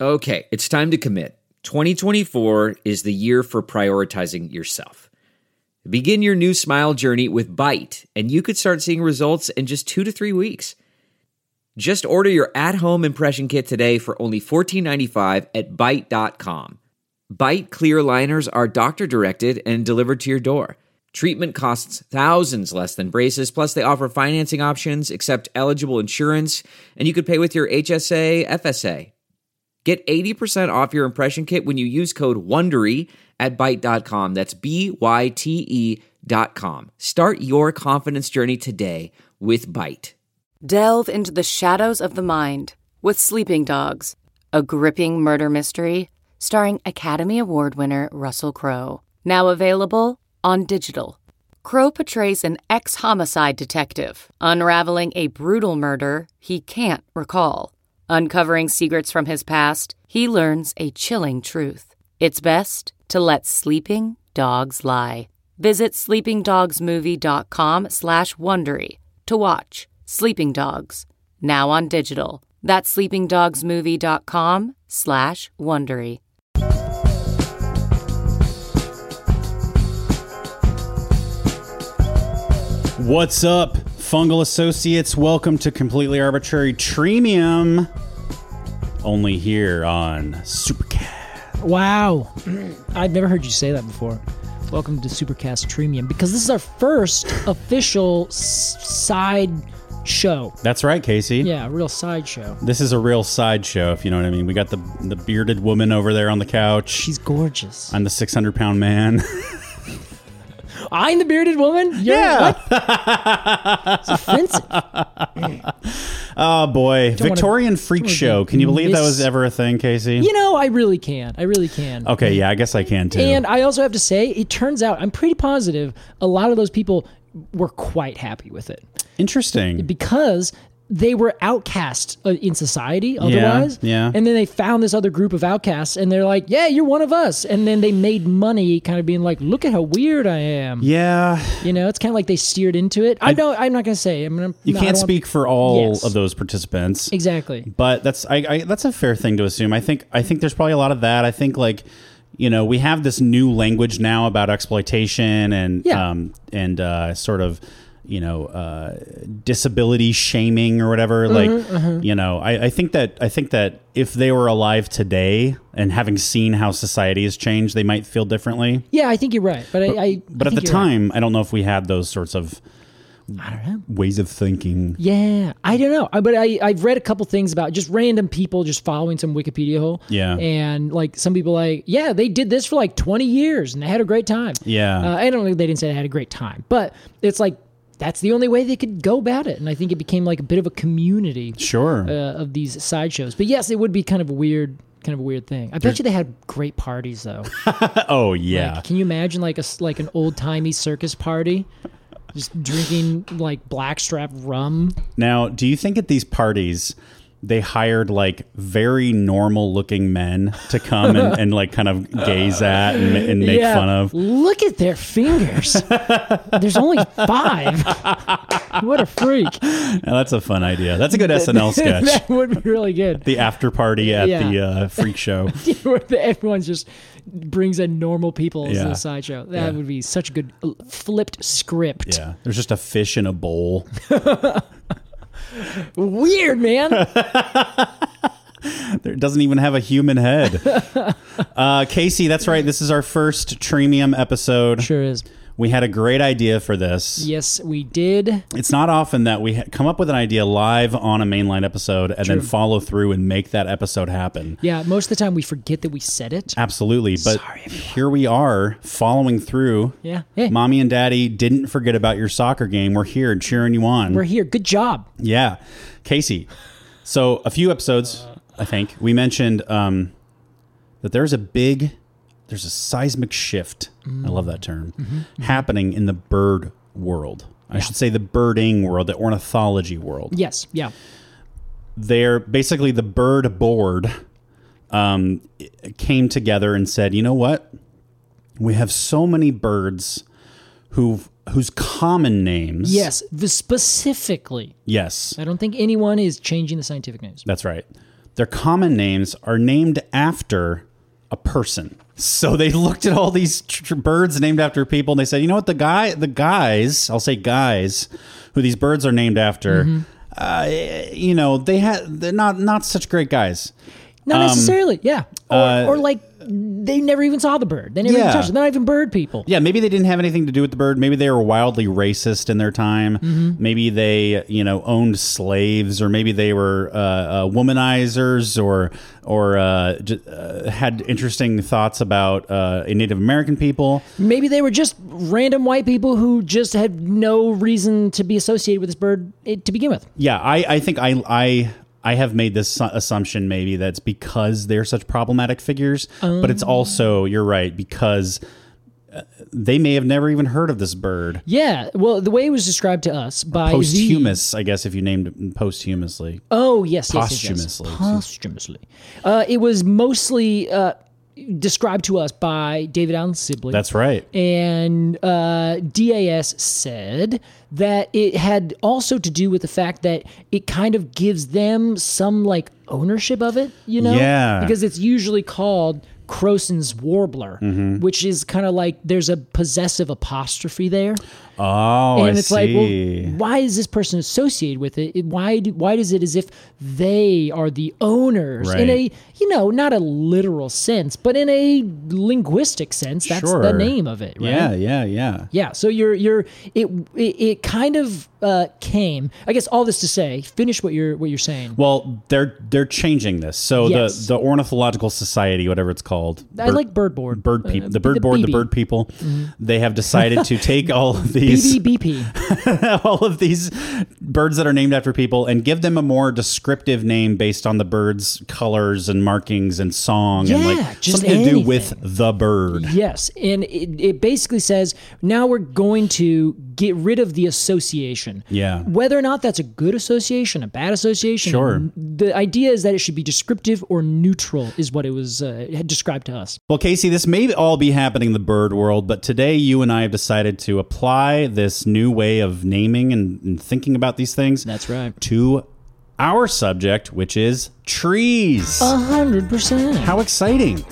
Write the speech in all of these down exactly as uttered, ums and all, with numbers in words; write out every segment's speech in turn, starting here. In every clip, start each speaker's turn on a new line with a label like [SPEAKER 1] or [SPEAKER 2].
[SPEAKER 1] Okay, it's time to commit. twenty twenty-four is the year for prioritizing yourself. Begin your new smile journey with Byte, and you could start seeing results in just two to three weeks. Just order your at-home impression kit today for only fourteen ninety-five at byte dot com. Byte clear aligners are doctor-directed and delivered to your door. Treatment costs thousands less than braces, plus they offer financing options, accept eligible insurance, and you could pay with your H S A, F S A. Get eighty percent off your impression kit when you use code WONDERY at byte dot com. That's B Y T E dot com. Start your confidence journey today with Byte.
[SPEAKER 2] Delve into the shadows of the mind with Sleeping Dogs, a gripping murder mystery starring Academy Award winner Russell Crowe. Now available on digital. Crowe portrays an ex-homicide detective unraveling a brutal murder he can't recall. Uncovering secrets from his past, he learns a chilling truth. It's best to let sleeping dogs lie. Visit sleepingdogsmovie.com slash Wondery to watch Sleeping Dogs, now on digital. That's sleepingdogsmovie.com slash Wondery.
[SPEAKER 3] What's up, Fungal Associates? Welcome to Completely Arbitrary Treemium. Only here on Supercast.
[SPEAKER 4] Wow. I've never heard you say that before. Welcome to Supercast Treemium, because this is our first official s- side show.
[SPEAKER 3] That's right, Casey.
[SPEAKER 4] Yeah, a real side show.
[SPEAKER 3] This is a real sideshow, if you know what I mean. We got the the bearded woman over there on the couch.
[SPEAKER 4] She's gorgeous.
[SPEAKER 3] I'm the six hundred pound man.
[SPEAKER 4] I'm the bearded woman? You're,
[SPEAKER 3] yeah.
[SPEAKER 4] What? It's offensive.
[SPEAKER 3] Oh, boy.
[SPEAKER 4] Don't
[SPEAKER 3] Victorian
[SPEAKER 4] wanna,
[SPEAKER 3] Freak Show. Can you believe
[SPEAKER 4] miss,
[SPEAKER 3] that was ever a thing, Casey?
[SPEAKER 4] You know, I really can. I really can.
[SPEAKER 3] Okay, yeah, I guess I can, too.
[SPEAKER 4] And I also have to say, it turns out, I'm pretty positive, a lot of those people were quite happy with it.
[SPEAKER 3] Interesting.
[SPEAKER 4] Because they were outcasts uh, in society otherwise.
[SPEAKER 3] Yeah, yeah.
[SPEAKER 4] And then they found this other group of outcasts and they're like, yeah, you're one of us. And then they made money kind of being like, look at how weird I am.
[SPEAKER 3] Yeah.
[SPEAKER 4] You know, it's kind of like they steered into it. I, I don't, I'm not going to say. I'm gonna,
[SPEAKER 3] you
[SPEAKER 4] no,
[SPEAKER 3] can't speak
[SPEAKER 4] want,
[SPEAKER 3] for all
[SPEAKER 4] yes.
[SPEAKER 3] of those participants.
[SPEAKER 4] Exactly.
[SPEAKER 3] But that's I, I that's a fair thing to assume. I think I think there's probably a lot of that. I think like, you know, we have this new language now about exploitation and
[SPEAKER 4] yeah.
[SPEAKER 3] um and uh, sort of, you know, uh, disability shaming or whatever.
[SPEAKER 4] Mm-hmm,
[SPEAKER 3] like,
[SPEAKER 4] mm-hmm.
[SPEAKER 3] you know, I, I think that I think that if they were alive today and having seen how society has changed, they might feel differently.
[SPEAKER 4] Yeah, I think you're right. But,
[SPEAKER 3] But,
[SPEAKER 4] I, I
[SPEAKER 3] but
[SPEAKER 4] I
[SPEAKER 3] at the
[SPEAKER 4] think
[SPEAKER 3] time,
[SPEAKER 4] right.
[SPEAKER 3] I don't know if we had those sorts of
[SPEAKER 4] I don't know.
[SPEAKER 3] ways of thinking.
[SPEAKER 4] Yeah, I don't know. I, but I, I've read a couple things about just random people just following some Wikipedia hole.
[SPEAKER 3] Yeah.
[SPEAKER 4] And like some people like, yeah, they did this for like twenty years and they had a great time.
[SPEAKER 3] Yeah.
[SPEAKER 4] Uh, I don't know. They didn't say they had a great time, but it's like, that's the only way they could go about it. And I think it became like a bit of a community
[SPEAKER 3] Sure.
[SPEAKER 4] uh, of these sideshows. But yes, it would be kind of a weird, kind of a weird thing. I bet you they had great parties though.
[SPEAKER 3] Oh, yeah.
[SPEAKER 4] Like, can you imagine like a, like an old timey circus party? Just drinking like blackstrap rum.
[SPEAKER 3] Now, do you think at these parties they hired like very normal looking men to come and, and like kind of gaze at and, and make
[SPEAKER 4] yeah.
[SPEAKER 3] fun of?
[SPEAKER 4] Look at their fingers. There's only five. What a freak.
[SPEAKER 3] Now, that's a fun idea. That's a good S N L sketch.
[SPEAKER 4] That would be really good.
[SPEAKER 3] The after party at
[SPEAKER 4] Yeah.
[SPEAKER 3] the uh, freak show.
[SPEAKER 4] Where everyone just brings in normal people as
[SPEAKER 3] Yeah.
[SPEAKER 4] a sideshow. That
[SPEAKER 3] Yeah.
[SPEAKER 4] would be such a good uh, flipped script.
[SPEAKER 3] Yeah. There's just a fish in a bowl.
[SPEAKER 4] Weird, man.
[SPEAKER 3] There doesn't even have a human head. Uh, Casey, that's right. This is our first Treemium episode.
[SPEAKER 4] Sure is.
[SPEAKER 3] We had a great idea for this.
[SPEAKER 4] Yes, we did.
[SPEAKER 3] It's not often that we ha- come up with an idea live on a mainline episode and
[SPEAKER 4] True.
[SPEAKER 3] then follow through and make that episode happen.
[SPEAKER 4] Yeah, most of the time we forget that we said it.
[SPEAKER 3] Absolutely. But
[SPEAKER 4] Sorry,
[SPEAKER 3] here we are following through.
[SPEAKER 4] Yeah. Hey,
[SPEAKER 3] Mommy and Daddy didn't forget about your soccer game. We're here cheering you on.
[SPEAKER 4] we're here. Good job.
[SPEAKER 3] Yeah. Casey, so a few episodes, I think, we mentioned um, that there's a big, there's a seismic shift. Mm. I love that term. Mm-hmm. Happening in the bird world. I yeah. should say the birding world, the ornithology world.
[SPEAKER 4] Yes. Yeah.
[SPEAKER 3] They're basically the bird board um, came together and said, you know what? We have so many birds who've whose common names.
[SPEAKER 4] Yes, the specifically.
[SPEAKER 3] Yes.
[SPEAKER 4] I don't think anyone is changing the scientific names.
[SPEAKER 3] That's right. their common names are named after a person. So they looked at all these tr- birds named after people, and they said, you know what, the guy, the guys, I'll say guys, who these birds are named after, mm-hmm. uh, you know, they had they're not not such great guys.
[SPEAKER 4] Not um, necessarily, yeah. Or,
[SPEAKER 3] uh,
[SPEAKER 4] or like they never even saw the bird. They never
[SPEAKER 3] yeah.
[SPEAKER 4] even touched it. They're not even bird people.
[SPEAKER 3] Yeah, maybe they didn't have anything to do with the bird. Maybe they were wildly racist in their time. Mm-hmm. Maybe they, you know, owned slaves, or maybe they were uh, uh, womanizers, or or uh, j- uh, had interesting thoughts about uh, Native American people.
[SPEAKER 4] Maybe they were just random white people who just had no reason to be associated with this bird to begin with.
[SPEAKER 3] Yeah, I, I think I I. I have made this assumption maybe that's because they're such problematic figures, um, but it's also, you're right, because they may have never even heard of this bird.
[SPEAKER 4] Yeah, well, the way it was described to us by
[SPEAKER 3] posthumous,
[SPEAKER 4] the,
[SPEAKER 3] I guess, if you named it posthumously.
[SPEAKER 4] Oh, yes, yes,
[SPEAKER 3] posthumously.
[SPEAKER 4] Yes, yes. Posthumously. Uh, it was mostly uh, described to us by David Allen Sibley.
[SPEAKER 3] That's right.
[SPEAKER 4] And uh, D A S said that it had also to do with the fact that it kind of gives them some like ownership of it, you know?
[SPEAKER 3] Yeah.
[SPEAKER 4] Because it's usually called Croson's warbler, mm-hmm. which is kind of like there's a possessive apostrophe there.
[SPEAKER 3] Oh,
[SPEAKER 4] and
[SPEAKER 3] I
[SPEAKER 4] it's
[SPEAKER 3] see.
[SPEAKER 4] like, well, why is this person associated with it? it why do, why does it as if they are the owners
[SPEAKER 3] right.
[SPEAKER 4] in a, you know, not a literal sense, but in a linguistic sense? That's
[SPEAKER 3] sure.
[SPEAKER 4] the name of it, right?
[SPEAKER 3] Yeah, yeah, yeah.
[SPEAKER 4] Yeah. So you're you're it it, it kind of uh, came. I guess all this to say, finish what you're what you're saying.
[SPEAKER 3] Well, they're they're changing this. So
[SPEAKER 4] yes.
[SPEAKER 3] the the Ornithological Society, whatever it's called,
[SPEAKER 4] I bird, like bird board,
[SPEAKER 3] bird people,
[SPEAKER 4] uh,
[SPEAKER 3] the bird
[SPEAKER 4] the
[SPEAKER 3] board,
[SPEAKER 4] B B.
[SPEAKER 3] the bird people. Mm-hmm. They have decided to take all of these
[SPEAKER 4] B B B P,
[SPEAKER 3] all of these birds that are named after people, and give them a more descriptive name based on the bird's colors and markings and song,
[SPEAKER 4] yeah,
[SPEAKER 3] and like
[SPEAKER 4] just
[SPEAKER 3] something
[SPEAKER 4] anything.
[SPEAKER 3] to do with the bird.
[SPEAKER 4] Yes, and it, it basically says now we're going to get rid of the association.
[SPEAKER 3] Yeah.
[SPEAKER 4] Whether or not that's a good association, a bad association.
[SPEAKER 3] Sure.
[SPEAKER 4] The idea is that it should be descriptive or neutral, is what it was uh, described to us.
[SPEAKER 3] Well, Casey, this may all be happening in the bird world, but today you and I have decided to apply this new way of naming and, and thinking about these things.
[SPEAKER 4] That's right.
[SPEAKER 3] To our subject, which is trees.
[SPEAKER 4] A hundred percent.
[SPEAKER 3] How exciting.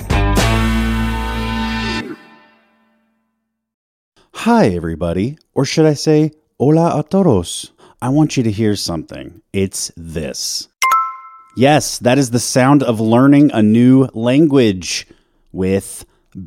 [SPEAKER 3] Hi, everybody. Or should I say, hola a todos. I want you to hear something. It's this. Yes, that is the sound of learning a new language with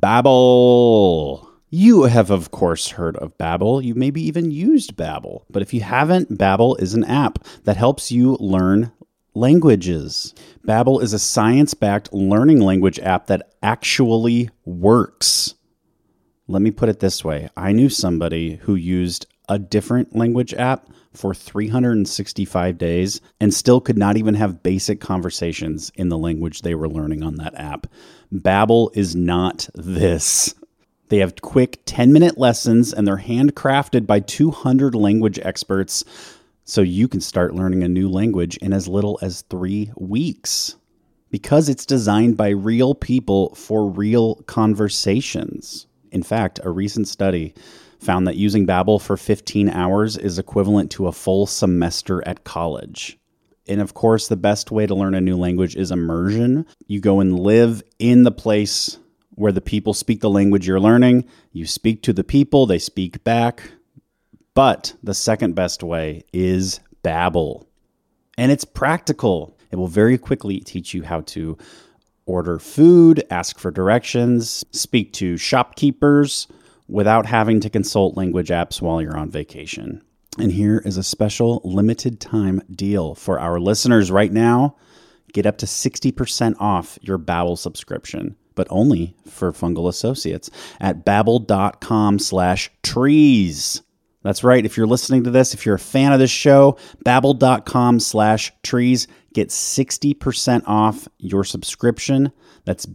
[SPEAKER 3] Babbel. You have, of course, heard of Babbel. You've maybe even used Babbel. But if you haven't, Babbel is an app that helps you learn languages. Babbel is a science-backed learning language app that actually works. Let me put it this way. I knew somebody who used a different language app for three hundred sixty-five days and still could not even have basic conversations in the language they were learning on that app. Babbel is not this. They have quick ten-minute lessons, and they're handcrafted by two hundred language experts, so you can start learning a new language in as little as three weeks. Because it's designed by real people for real conversations. In fact, a recent study found that using Babbel for fifteen hours is equivalent to a full semester at college. And of course, the best way to learn a new language is immersion. You go and live in the place where the people speak the language you're learning. You speak to the people, they speak back. But the second best way is Babbel. And it's practical. It will very quickly teach you how to order food, ask for directions, speak to shopkeepers without having to consult language apps while you're on vacation. And here is a special limited time deal for our listeners right now. Get up to sixty percent off your Babbel subscription, but only for Fungal Associates at babbel.com slash trees. That's right. If you're listening to this, if you're a fan of this show, babbel.com slash trees. Get sixty percent off your subscription. That's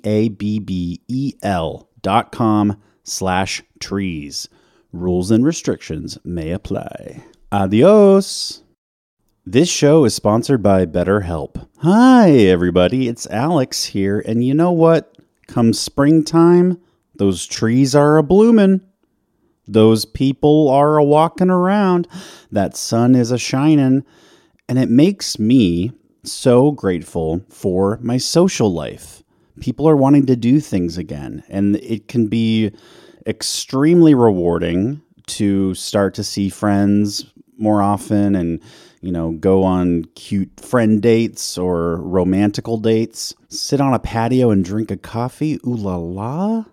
[SPEAKER 3] B-A-B-B-E-L dot com slash trees. Rules and restrictions may apply. Adios. This show is sponsored by BetterHelp. Hi, everybody. It's Alex here. And you know what? Come springtime, those trees are a-bloomin'. Those people are a-walking around. That sun is a-shining. And it makes me so grateful for my social life. People are wanting to do things again, and it can be extremely rewarding to start to see friends more often and, you know, go on cute friend dates or romantical dates, sit on a patio and drink a coffee. Ooh la la.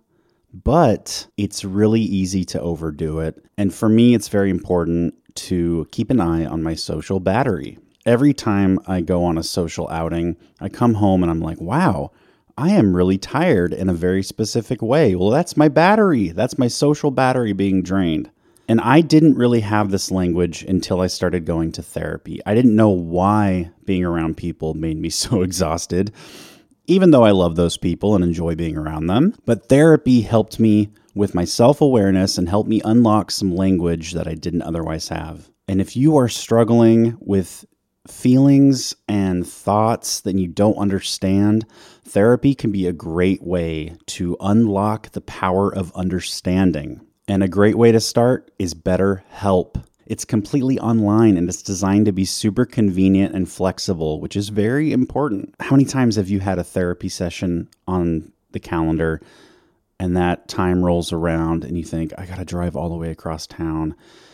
[SPEAKER 3] But it's really easy to overdo it. And for me, it's very important to keep an eye on my social battery. Every time I go on a social outing, I come home and I'm like, wow, I am really tired in a very specific way. Well, that's my battery. That's my social battery being drained. And I didn't really have this language until I started going to therapy. I didn't know why being around people made me so exhausted, even though I love those people and enjoy being around them. But therapy helped me with my self-awareness and helped me unlock some language that I didn't otherwise have. And if you are struggling with feelings and thoughts that you don't understand, therapy can be a great way to unlock the power of understanding. And a great way to start is BetterHelp. It's completely online and it's designed to be super convenient and flexible, which is very important. How many times have you had a therapy session on the calendar and that time rolls around and you think, I got to drive all the way across town.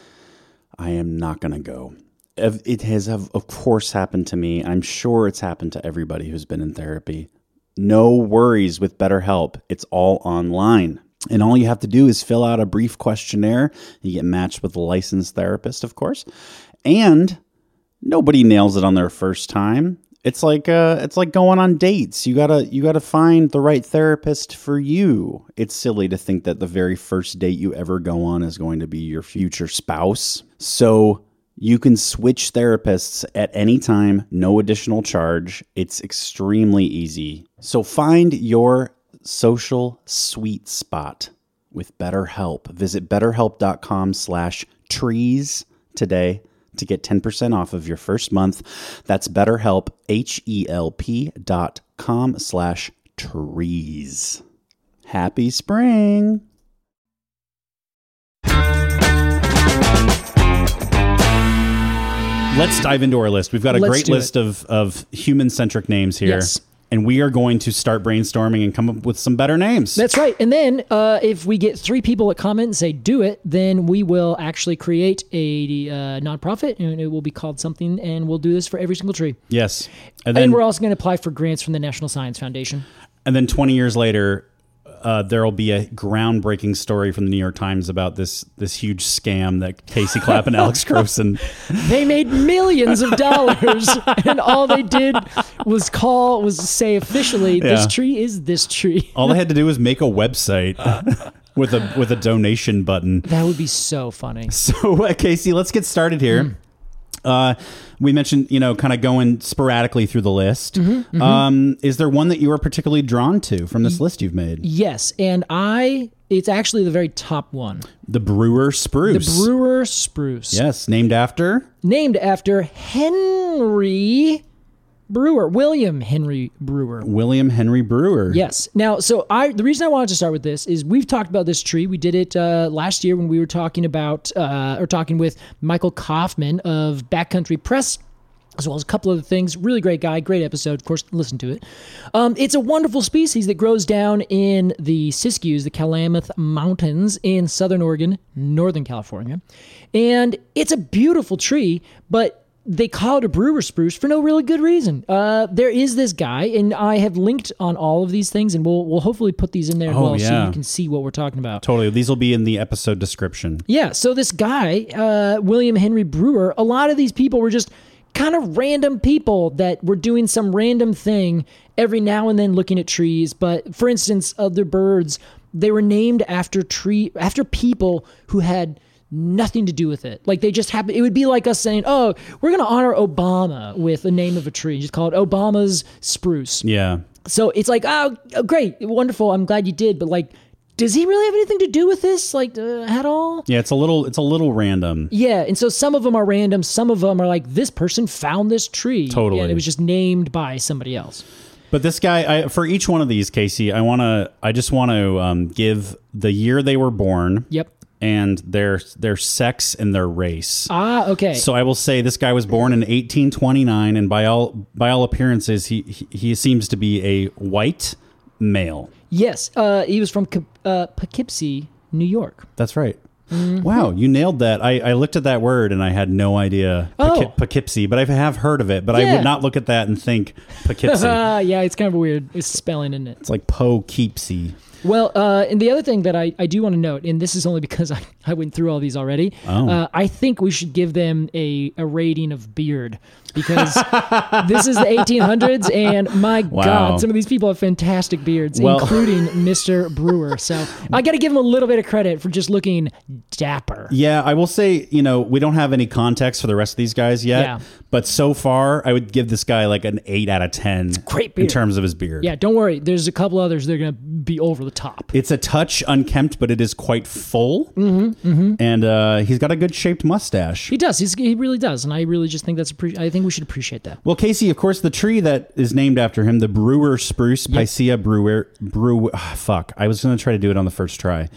[SPEAKER 3] I am not going to go. It has, of course, happened to me. I'm sure it's happened to everybody who's been in therapy. No worries with BetterHelp. It's all online. And all you have to do is fill out a brief questionnaire. You get matched with a licensed therapist, of course. And nobody nails it on their first time. It's like uh, it's like going on dates. You gotta you gotta find the right therapist for you. It's silly to think that the very first date you ever go on is going to be your future spouse. So you can switch therapists at any time, no additional charge. It's extremely easy. So find your social sweet spot with BetterHelp. Visit betterhelp.com slash trees today to get ten percent off of your first month. That's BetterHelp, H-E-L-P dot com slash trees. Happy spring. Let's dive into our list. We've got a
[SPEAKER 4] Let's
[SPEAKER 3] great list of, of human-centric names here.
[SPEAKER 4] Yes.
[SPEAKER 3] And we are going to start brainstorming and come up with some better names.
[SPEAKER 4] That's right. And then uh, if we get three people that comment and say, do it, then we will actually create a uh, nonprofit and it will be called something and we'll do this for every single tree.
[SPEAKER 3] Yes.
[SPEAKER 4] And,
[SPEAKER 3] then
[SPEAKER 4] and we're also going to apply for grants from the National Science Foundation.
[SPEAKER 3] And then twenty years later, uh, there will be a groundbreaking story from the New York Times about this this huge scam that Casey Clapp and Alex Croson.
[SPEAKER 4] They made millions of dollars, and all they did was call was say officially,
[SPEAKER 3] Yeah.
[SPEAKER 4] this tree is this tree.
[SPEAKER 3] All they had to do was make a website with a with a donation button.
[SPEAKER 4] That would be so funny.
[SPEAKER 3] So, uh, Casey, let's get started here. Mm. Uh, we mentioned, you know, kind of going sporadically through the list. Mm-hmm, mm-hmm. Um, is there one that you were particularly drawn to from this list you've made?
[SPEAKER 4] Yes, and I, it's actually the very top one.
[SPEAKER 3] The Brewer Spruce.
[SPEAKER 4] The Brewer Spruce.
[SPEAKER 3] Yes, named after?
[SPEAKER 4] Named after Henry Brewer, William Henry Brewer.
[SPEAKER 3] William Henry Brewer.
[SPEAKER 4] Yes. Now, so I the reason I wanted to start with this is we've talked about this tree. We did it uh, last year when we were talking about, uh, or talking with Michael Kaufman of Backcountry Press, as well as a couple other things. Really great guy, great episode. Of course, listen to it. Um, it's a wonderful species that grows down in the Siskiyous, the Klamath Mountains in southern Oregon, northern California. And it's a beautiful tree, but they call it a brewer spruce for no really good reason. Uh, there is this guy, and I have linked on all of these things, and we'll we'll hopefully put these in there as
[SPEAKER 3] oh,
[SPEAKER 4] well
[SPEAKER 3] yeah.
[SPEAKER 4] so you can see what we're talking about.
[SPEAKER 3] Totally. These will be in the episode description.
[SPEAKER 4] Yeah, so this guy, uh, William Henry Brewer, a lot of these people were just kind of random people that were doing some random thing every now and then looking at trees. But for instance, other birds, they were named after tree after people who had nothing to do with it. Like they just happen. It would be like us saying, "Oh, we're going to honor Obama with the name of a tree. Just call it Obama's spruce."
[SPEAKER 3] Yeah.
[SPEAKER 4] So it's like, oh, great, wonderful. I'm glad you did. But like, does he really have anything to do with this? Like uh, at all?
[SPEAKER 3] Yeah, it's a little, it's a little random.
[SPEAKER 4] Yeah, and so some of them are random. Some of them are like, this person found this tree.
[SPEAKER 3] Totally.
[SPEAKER 4] And it was just named by somebody else.
[SPEAKER 3] But this guy, I, for each one of these, Casey, I want to, I just want to um, give the year they were born.
[SPEAKER 4] Yep.
[SPEAKER 3] and their their sex and their race.
[SPEAKER 4] Ah, okay.
[SPEAKER 3] So I will say this guy was born in eighteen twenty-nine, and by all by all appearances, he he, he seems to be a white male.
[SPEAKER 4] Yes, uh, he was from uh, Poughkeepsie, New York.
[SPEAKER 3] That's right.
[SPEAKER 4] Mm-hmm.
[SPEAKER 3] Wow, you nailed that. I, I looked at that word and I had no idea
[SPEAKER 4] Oh.
[SPEAKER 3] Poughke- Poughkeepsie, but I have heard of it. But I
[SPEAKER 4] Yeah.
[SPEAKER 3] would not look at that and think Poughkeepsie.
[SPEAKER 4] Uh, yeah, it's kind of weird. It's spelling, isn't it?
[SPEAKER 3] It's like Poughkeepsie.
[SPEAKER 4] Well, uh, and the other thing that I, I do want to note, and this is only because I, I went through all these already,
[SPEAKER 3] Oh.
[SPEAKER 4] uh, I think we should give them a, a rating of beard because this is the eighteen hundreds, and my
[SPEAKER 3] Wow.
[SPEAKER 4] God, some of these people have fantastic beards,
[SPEAKER 3] Well-
[SPEAKER 4] including Mister Brewer. So I got to give him a little bit of credit for just looking dapper.
[SPEAKER 3] Yeah, I will say, you know, we don't have any context for the rest of these guys yet.
[SPEAKER 4] Yeah.
[SPEAKER 3] But so far, I would give this guy like an eight out of ten
[SPEAKER 4] great
[SPEAKER 3] in
[SPEAKER 4] beard.
[SPEAKER 3] terms of his beard.
[SPEAKER 4] Yeah, don't worry. There's a couple others that are going to be over the top.
[SPEAKER 3] It's a touch unkempt, but it is quite full. Mm-hmm, mm-hmm. And uh, he's got a good shaped mustache.
[SPEAKER 4] He does. He's, he really does, and I really just think that's. Appre- I think we should appreciate that.
[SPEAKER 3] Well, Casey, of course, the tree that is named after him, the Brewer spruce, Picea brewer, brew. ah, fuck, I was going to try to do it on the first try.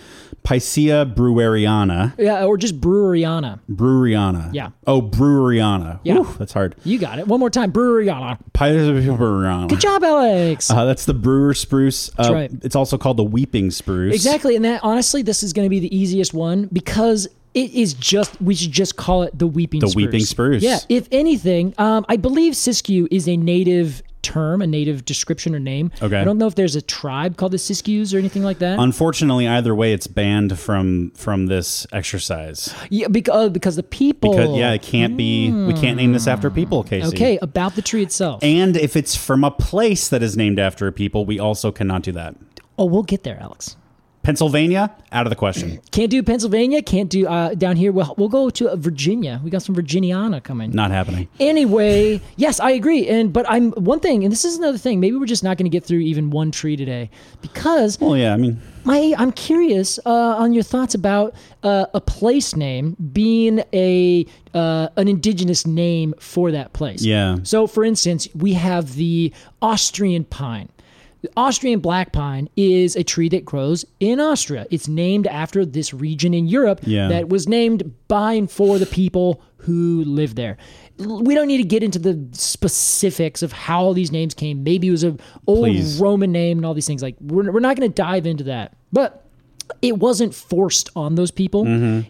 [SPEAKER 3] Picea breweriana.
[SPEAKER 4] Yeah, or just Breweriana.
[SPEAKER 3] Breweriana.
[SPEAKER 4] Yeah.
[SPEAKER 3] Oh, Breweriana.
[SPEAKER 4] Yeah.
[SPEAKER 3] Whew, that's hard.
[SPEAKER 4] You got it. One more time, Breweriana.
[SPEAKER 3] Picea breweriana.
[SPEAKER 4] Good job, Alex.
[SPEAKER 3] Uh, that's the Brewer spruce. Uh,
[SPEAKER 4] right.
[SPEAKER 3] It's also called the Weeping spruce.
[SPEAKER 4] Exactly, and that honestly, this is going to be the easiest one because it is just we should just call it the weeping.
[SPEAKER 3] The
[SPEAKER 4] spruce.
[SPEAKER 3] weeping spruce.
[SPEAKER 4] Yeah. If anything, um, I believe Siskiyou is a native term, a native description or name.
[SPEAKER 3] Okay.
[SPEAKER 4] I don't know if there's a tribe called the Siskiyous or anything like that.
[SPEAKER 3] Unfortunately, either way, it's banned from from this exercise.
[SPEAKER 4] yeah, because because the people.
[SPEAKER 3] Because yeah, it can't be. We can't name this after people, Casey.
[SPEAKER 4] Okay, about the tree itself.
[SPEAKER 3] And if it's from a place that is named after a people, we also cannot do that.
[SPEAKER 4] oh, we'll get there, Alex.
[SPEAKER 3] Pennsylvania, out of the question.
[SPEAKER 4] Can't do Pennsylvania. Can't do uh, down here. We'll, we'll go to uh, Virginia. We got some Virginiana coming.
[SPEAKER 3] Not happening.
[SPEAKER 4] Anyway, yes, I agree. And but I'm one thing, and this is another thing. Maybe we're just not going to get through even one tree today because
[SPEAKER 3] Well, yeah, I mean,
[SPEAKER 4] my I'm curious uh, on your thoughts about uh, a place name being a uh, an indigenous name for that place.
[SPEAKER 3] Yeah.
[SPEAKER 4] So, for instance, we have the Austrian pine. The Austrian black pine is a tree that grows in Austria. It's named after this region in Europe
[SPEAKER 3] Yeah.
[SPEAKER 4] that was named by and for the people who live there. We don't need to get into the specifics of how all these names came. Maybe it was an old
[SPEAKER 3] Please.
[SPEAKER 4] Roman name and all these things. Like we're, we're not going to dive into that. But it wasn't forced on those people,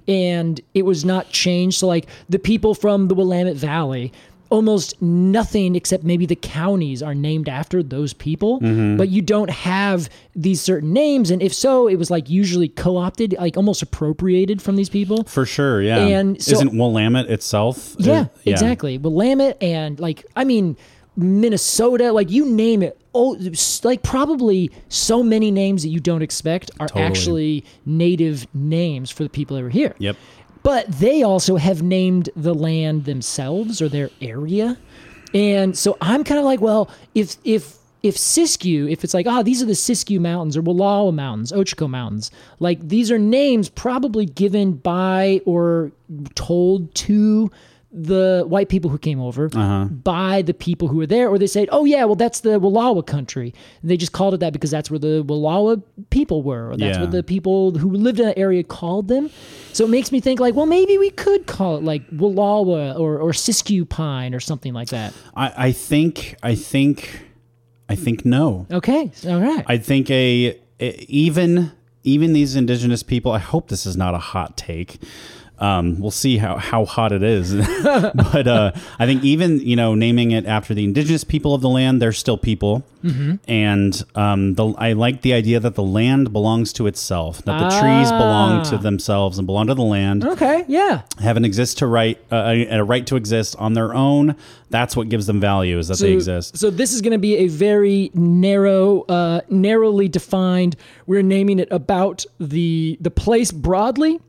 [SPEAKER 4] and it was not changed. So, like the people from the Willamette Valley, almost nothing except maybe the counties are named after those people, but you don't have these certain names. And if so, it was like usually co-opted, like almost appropriated from these people.
[SPEAKER 3] for sure, yeah.
[SPEAKER 4] And so-
[SPEAKER 3] Isn't Willamette itself?
[SPEAKER 4] Yeah,
[SPEAKER 3] uh,
[SPEAKER 4] exactly. Willamette and like, I mean, Minnesota, like you name it. Oh, it's like probably so many names that you don't expect are
[SPEAKER 3] Totally.
[SPEAKER 4] actually native names for the people that were here.
[SPEAKER 3] Yep.
[SPEAKER 4] But they also have named the land themselves or their area. And so I'm kind of like, well, if if if Siskiyou, if it's like, ah, these are the Siskiyou Mountains or Wallowa Mountains, Ochiko Mountains, like these are names probably given by or told to the white people who came over by the people who were there, or they said, oh yeah, well that's the Wallowa country. And they just called it that because that's where the Wallowa people were, or that's
[SPEAKER 3] Yeah.
[SPEAKER 4] what the people who lived in that area called them. So it makes me think like, well, maybe we could call it like Wallowa or, or Siskiyou pine or something like that.
[SPEAKER 3] I, I think, I think, I think no.
[SPEAKER 4] Okay, all right.
[SPEAKER 3] I think a, a even even these indigenous people. I hope this is not a hot take. Um, we'll see how, how hot it is. But uh, I think even, you know, naming it after the indigenous people of the land, they're still people. Mm-hmm. And um, the, I like the idea that the land belongs to itself, that the trees belong to themselves and belong to the land.
[SPEAKER 4] okay, yeah.
[SPEAKER 3] Have an exist to right, uh, a, a right to exist on their own. That's what gives them value, is that
[SPEAKER 4] So,
[SPEAKER 3] they exist.
[SPEAKER 4] so this is going to be a very narrow, uh, narrowly defined. We're naming it about the the place broadly,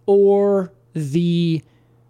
[SPEAKER 4] or the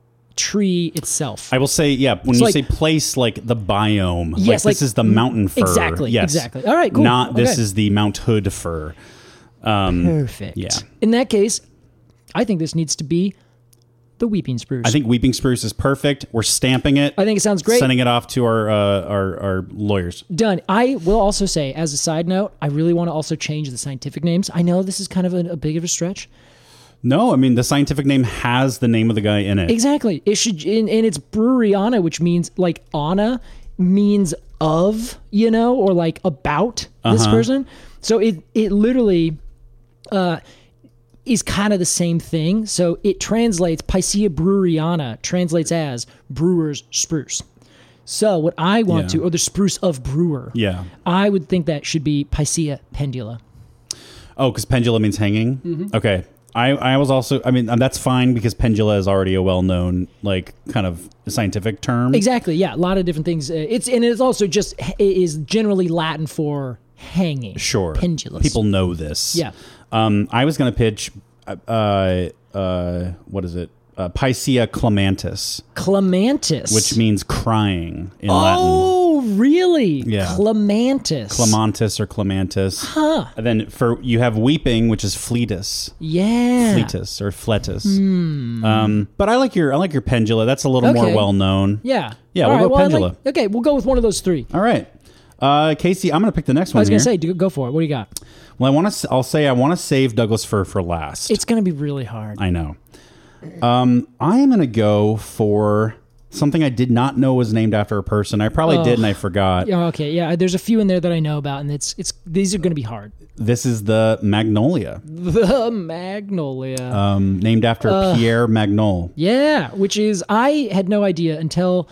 [SPEAKER 4] tree itself.
[SPEAKER 3] I will say, yeah, when
[SPEAKER 4] It's
[SPEAKER 3] you
[SPEAKER 4] like-
[SPEAKER 3] say place, like the biome,
[SPEAKER 4] Yes,
[SPEAKER 3] like this
[SPEAKER 4] like-
[SPEAKER 3] is the mountain fir.
[SPEAKER 4] exactly,
[SPEAKER 3] Yes.
[SPEAKER 4] exactly. All right, cool.
[SPEAKER 3] Not this
[SPEAKER 4] Okay.
[SPEAKER 3] is the Mount Hood fir.
[SPEAKER 4] Perfect.
[SPEAKER 3] yeah.
[SPEAKER 4] In that case, I think this needs to be the weeping spruce.
[SPEAKER 3] I think weeping spruce is perfect. We're stamping it.
[SPEAKER 4] I think it sounds great.
[SPEAKER 3] Sending it off to our uh, our, our lawyers.
[SPEAKER 4] Done. I will also say, as a side note, I really want to also change the scientific names. I know this is kind of a, a big of a stretch,
[SPEAKER 3] No, I mean, the scientific name has the name of the guy in it.
[SPEAKER 4] Exactly. It should, and, and it's Breweriana, which means like Anna means of, you know, or like about this
[SPEAKER 3] Uh-huh.
[SPEAKER 4] person. So it it literally uh, is kind of the same thing. So it translates, Picea Breweriana translates as brewer's spruce. So what I want
[SPEAKER 3] Yeah.
[SPEAKER 4] to, or the spruce of brewer,
[SPEAKER 3] Yeah.
[SPEAKER 4] I would think that should be Picea pendula.
[SPEAKER 3] Oh, because pendula means hanging?
[SPEAKER 4] Mm-hmm.
[SPEAKER 3] Okay. I, I was also, I mean, that's fine because pendula is already a well-known, like, kind of scientific term.
[SPEAKER 4] Exactly. Yeah, a lot of different things. Uh, It's and it's also just it is generally Latin for hanging.
[SPEAKER 3] Sure.
[SPEAKER 4] Pendulous.
[SPEAKER 3] People know this.
[SPEAKER 4] Yeah.
[SPEAKER 3] Um, I was going to pitch, uh, uh, what is it? Uh, Picea clemantis,
[SPEAKER 4] Clemantis,
[SPEAKER 3] which means crying in Latin.
[SPEAKER 4] oh, really?
[SPEAKER 3] Yeah.
[SPEAKER 4] Clemantis.
[SPEAKER 3] Clemantis or clemantis.
[SPEAKER 4] Huh.
[SPEAKER 3] And then for you have weeping, which is fletus.
[SPEAKER 4] Yeah.
[SPEAKER 3] Fletus or fletus. Um, but I like your I like your pendula. That's a little more
[SPEAKER 4] Okay.
[SPEAKER 3] well known.
[SPEAKER 4] Yeah.
[SPEAKER 3] Yeah,
[SPEAKER 4] All
[SPEAKER 3] we'll
[SPEAKER 4] right,
[SPEAKER 3] go
[SPEAKER 4] well, I
[SPEAKER 3] pendula.
[SPEAKER 4] like- okay, we'll go with one of those three.
[SPEAKER 3] All right, uh, Casey, I'm gonna pick the next
[SPEAKER 4] I
[SPEAKER 3] one
[SPEAKER 4] was
[SPEAKER 3] here.
[SPEAKER 4] gonna say, do- go for it. What do you got?
[SPEAKER 3] Well, I want to. I'll say I want to save Douglas fir for last.
[SPEAKER 4] It's gonna be really hard.
[SPEAKER 3] I know. Um, I am gonna go for something I did not know was named after a person. I probably
[SPEAKER 4] Oh.
[SPEAKER 3] did and I forgot.
[SPEAKER 4] Yeah, okay, yeah. There's a few in there that I know about, and it's it's these are gonna be hard.
[SPEAKER 3] This is the magnolia,
[SPEAKER 4] The magnolia.
[SPEAKER 3] um, named after Pierre Magnol.
[SPEAKER 4] Yeah, which is I had no idea until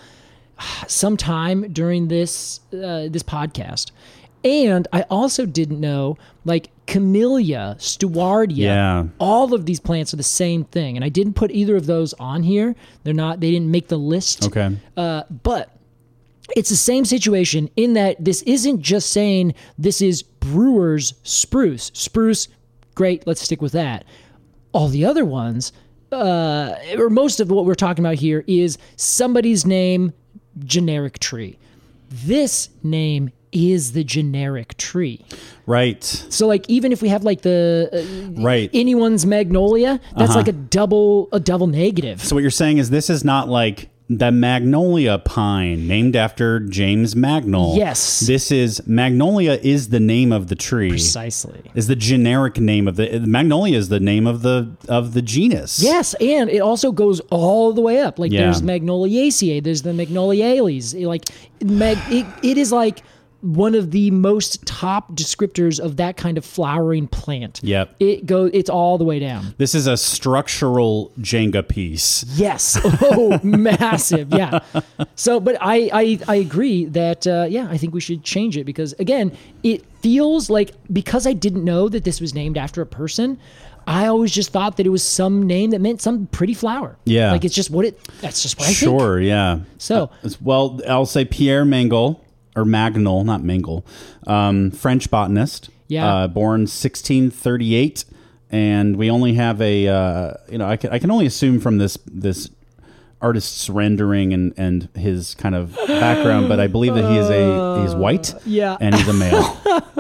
[SPEAKER 4] sometime during this uh, this podcast, and I also didn't know like Camellia, Stewardia.
[SPEAKER 3] Yeah.
[SPEAKER 4] all of these plants are the same thing, and I didn't put either of those on here. They're not. They didn't make the list.
[SPEAKER 3] Okay.
[SPEAKER 4] Uh, but it's the same situation in that this isn't just saying this is brewer's spruce. Spruce, great, let's stick with that. All the other ones, uh, or most of what we're talking about here, is somebody's name, generic tree. This name is the generic tree.
[SPEAKER 3] Right.
[SPEAKER 4] So, like, even if we have like the uh,
[SPEAKER 3] Right.
[SPEAKER 4] anyone's magnolia, that's
[SPEAKER 3] Uh-huh.
[SPEAKER 4] like a double a double negative.
[SPEAKER 3] So what you're saying is this is not like the magnolia pine named after James Magnol.
[SPEAKER 4] Yes.
[SPEAKER 3] This is magnolia is the name of the tree.
[SPEAKER 4] Precisely.
[SPEAKER 3] Is the generic name of the magnolia is the name of the of the genus.
[SPEAKER 4] Yes, and it also goes all the way up. Like
[SPEAKER 3] Yeah.
[SPEAKER 4] there's Magnoliaceae, there's the Magnoliales. Like mag, it, it is like one of the most top descriptors of that kind of flowering plant.
[SPEAKER 3] Yep.
[SPEAKER 4] It goes. It's all the way down.
[SPEAKER 3] This is a structural Jenga piece.
[SPEAKER 4] Yes. Oh, massive. Yeah. So, but I I, I agree that uh, yeah, I think we should change it because again, it feels like because I didn't know that this was named after a person. I always just thought that it was some name that meant some pretty flower.
[SPEAKER 3] Yeah.
[SPEAKER 4] Like it's just what it. That's just what I think.
[SPEAKER 3] Sure, yeah.
[SPEAKER 4] So-
[SPEAKER 3] Uh, well, I'll say Pierre Mangel or Magnol, not Mangel, um, French botanist.
[SPEAKER 4] Yeah.
[SPEAKER 3] Uh, born sixteen thirty-eight, and we only have a uh, you know I can, I can only assume from this this artist's rendering and and his kind of background, but I believe that he is a he's white.
[SPEAKER 4] yeah.
[SPEAKER 3] And he's a male.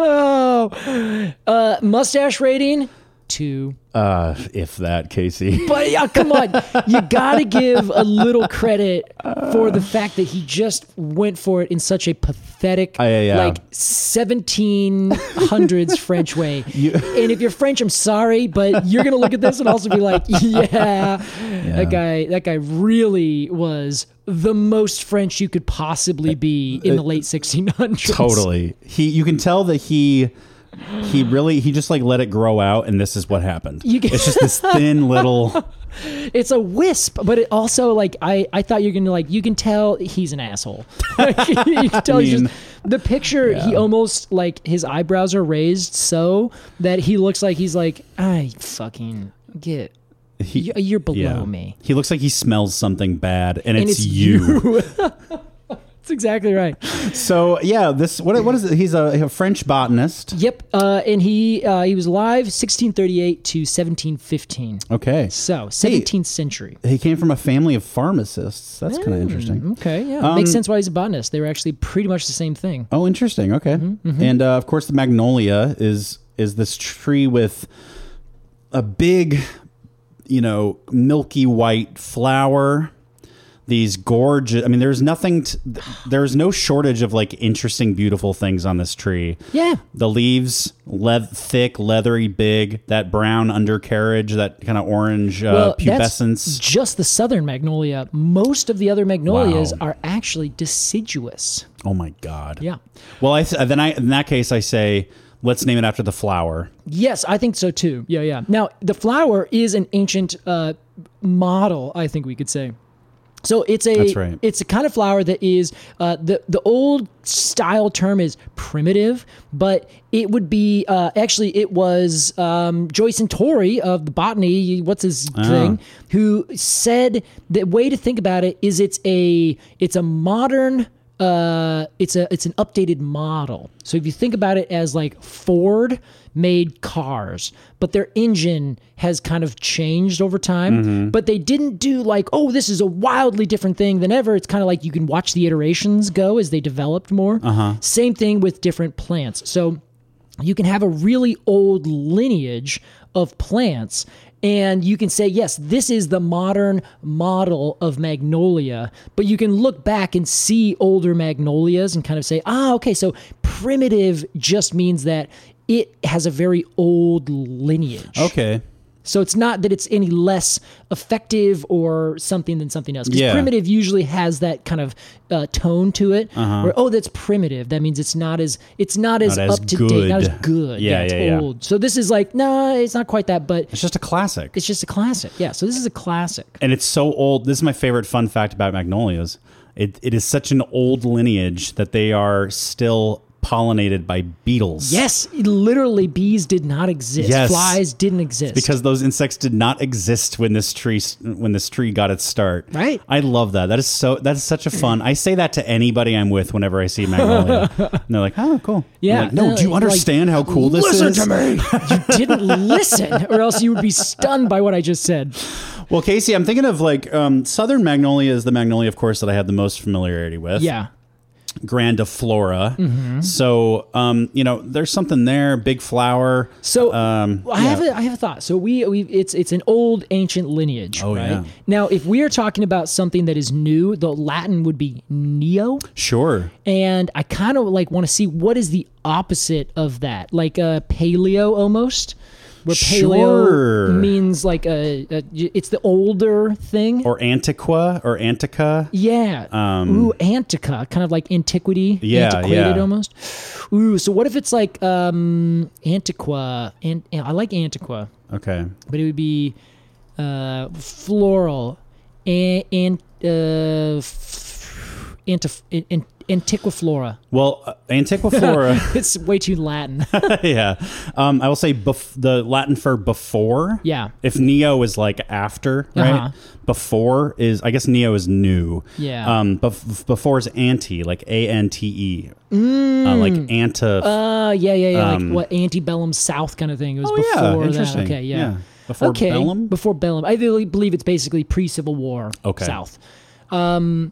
[SPEAKER 4] Oh, uh, mustache rating two.
[SPEAKER 3] uh, if that, Casey.
[SPEAKER 4] But yeah, come on, you gotta give a little credit for the fact that he just went for it in such a pathetic,
[SPEAKER 3] Uh, yeah, yeah.
[SPEAKER 4] like seventeen hundreds French way. And if you're French, I'm sorry, but you're gonna look at this and also be like, yeah, that guy, that guy really was the most French you could possibly be in the late sixteen hundreds.
[SPEAKER 3] Totally. He you can tell that he he really he just like let it grow out and this is what happened.
[SPEAKER 4] You can-
[SPEAKER 3] it's just this thin little
[SPEAKER 4] It's a wisp, but it also like I, I thought you're gonna like you can tell he's an asshole. Like, you can tell he's
[SPEAKER 3] mean,
[SPEAKER 4] just the picture. He almost like his eyebrows are raised so that he looks like he's like I fucking get
[SPEAKER 3] he,
[SPEAKER 4] you- you're below
[SPEAKER 3] yeah.
[SPEAKER 4] me.
[SPEAKER 3] He looks like he smells something bad and,
[SPEAKER 4] And
[SPEAKER 3] it's,
[SPEAKER 4] it's
[SPEAKER 3] you.
[SPEAKER 4] That's exactly right.
[SPEAKER 3] So yeah, this what what is it? He's a, a French botanist.
[SPEAKER 4] Yep. Uh, and he uh, he was alive sixteen thirty-eight to seventeen fifteen.
[SPEAKER 3] Okay.
[SPEAKER 4] So seventeenth century.
[SPEAKER 3] He came from a family of pharmacists. That's kind of interesting.
[SPEAKER 4] Okay. Yeah.
[SPEAKER 3] Um,
[SPEAKER 4] Makes sense why he's a botanist. They were actually pretty much the same thing.
[SPEAKER 3] Oh, interesting. Okay.
[SPEAKER 4] Mm-hmm,
[SPEAKER 3] And uh, of course, the magnolia is is this tree with a big, you know, milky white flower these gorgeous. I mean, there's nothing. To, there's no shortage of like interesting, beautiful things on this tree.
[SPEAKER 4] Yeah.
[SPEAKER 3] The leaves, le- thick, leathery, big. That brown undercarriage, that kind of orange uh,
[SPEAKER 4] Well,
[SPEAKER 3] pubescence.
[SPEAKER 4] that's just the southern magnolia. Most of the other magnolias
[SPEAKER 3] Wow.
[SPEAKER 4] are actually deciduous.
[SPEAKER 3] Oh my god.
[SPEAKER 4] Yeah.
[SPEAKER 3] Well, I th- then I in that case I say let's name it after the flower.
[SPEAKER 4] Yes, I think so too. Yeah, yeah. Now, the flower is an ancient uh, model, I think we could say. So it's a
[SPEAKER 3] That's right.
[SPEAKER 4] it's a kind of flower that is uh, the the old style term is primitive, but it would be uh, actually it was um, Joyce and Torrey of the botany, what's his thing, who said the way to think about it is it's a it's a modern uh, it's a it's an updated model. So if you think about it as like Ford made cars, but their engine has kind of changed over time.
[SPEAKER 3] Mm-hmm.
[SPEAKER 4] But they didn't do like, oh, this is a wildly different thing than ever. It's kind of like you can watch the iterations go as they developed more.
[SPEAKER 3] Uh-huh.
[SPEAKER 4] Same thing with different plants. So you can have a really old lineage of plants, and you can say, yes, this is the modern model of magnolia, but you can look back and see older magnolias and kind of say, ah, okay, so primitive just means that it has a very old lineage.
[SPEAKER 3] Okay.
[SPEAKER 4] So it's not that it's any less effective or something than something else. Because
[SPEAKER 3] Yeah.
[SPEAKER 4] primitive usually has that kind of uh, tone to it.
[SPEAKER 3] Uh-huh.
[SPEAKER 4] Where, oh, that's primitive. That means it's not as it's not as,
[SPEAKER 3] Not as
[SPEAKER 4] up to date, not as
[SPEAKER 3] good.
[SPEAKER 4] good.
[SPEAKER 3] Yeah,
[SPEAKER 4] it's
[SPEAKER 3] yeah, yeah.
[SPEAKER 4] old. So this is like, nah, it's not quite that, but
[SPEAKER 3] It's just a classic.
[SPEAKER 4] it's just a classic. Yeah. So this is a classic.
[SPEAKER 3] And it's so old. This is my favorite fun fact about magnolias. It it is such an old lineage that they are still pollinated by beetles.
[SPEAKER 4] Yes, literally, bees did not exist.
[SPEAKER 3] Yes.
[SPEAKER 4] Flies didn't exist
[SPEAKER 3] Because those insects did not exist when this tree when this tree got its start.
[SPEAKER 4] Right.
[SPEAKER 3] I love that. That is so that is such a fun. I say that to anybody I'm with whenever I see magnolia. And they're like, "Oh, cool."
[SPEAKER 4] Yeah.
[SPEAKER 3] I'm like, no,
[SPEAKER 4] Uh,
[SPEAKER 3] do you
[SPEAKER 4] like,
[SPEAKER 3] understand how cool this
[SPEAKER 4] Listen
[SPEAKER 3] is?
[SPEAKER 4] to me. You didn't listen, or else you would be stunned by what I just said.
[SPEAKER 3] Well, Casey, I'm thinking of like um, southern magnolia is the magnolia, of course, that I have the most familiarity with.
[SPEAKER 4] Yeah.
[SPEAKER 3] Grandiflora. So, um, you know, there's something there. Big flower.
[SPEAKER 4] So
[SPEAKER 3] Um,
[SPEAKER 4] I have a I have a thought. So we we it's it's an old ancient lineage.
[SPEAKER 3] Oh,
[SPEAKER 4] right?
[SPEAKER 3] yeah.
[SPEAKER 4] Now, if we are talking about something that is new, the Latin would be neo,
[SPEAKER 3] Sure.
[SPEAKER 4] and I kind of like want to see what is the opposite of that, like a paleo almost, where paleo
[SPEAKER 3] Sure.
[SPEAKER 4] means like a, a it's the older thing.
[SPEAKER 3] Or Antiqua or Antica.
[SPEAKER 4] Yeah.
[SPEAKER 3] Um,
[SPEAKER 4] Ooh, Antica, kind of like antiquity,
[SPEAKER 3] Yeah,
[SPEAKER 4] antiquated
[SPEAKER 3] yeah.
[SPEAKER 4] almost. Ooh, so what if it's like um, Antiqua? And I like Antiqua,
[SPEAKER 3] Okay.
[SPEAKER 4] but it would be uh, floral and and uh, f- antif- an- an- Antiquiflora.
[SPEAKER 3] Well, uh, Antiquiflora.
[SPEAKER 4] It's way too Latin.
[SPEAKER 3] yeah. Um, I will say bef- the Latin for before.
[SPEAKER 4] Yeah.
[SPEAKER 3] If neo is like after, right?
[SPEAKER 4] Uh-huh.
[SPEAKER 3] Before is, I guess neo is new.
[SPEAKER 4] Yeah.
[SPEAKER 3] Um, bef- before is anti, like A N T E. Uh, like anta.
[SPEAKER 4] Uh, yeah, yeah, yeah.
[SPEAKER 3] Um,
[SPEAKER 4] like what antebellum South kind of thing. It was
[SPEAKER 3] oh, yeah.
[SPEAKER 4] before
[SPEAKER 3] Interesting.
[SPEAKER 4] that. Okay, yeah.
[SPEAKER 3] Yeah. Before
[SPEAKER 4] okay,
[SPEAKER 3] Bellum?
[SPEAKER 4] Before Bellum. I really believe it's basically pre-Civil War
[SPEAKER 3] Okay.
[SPEAKER 4] South. Um,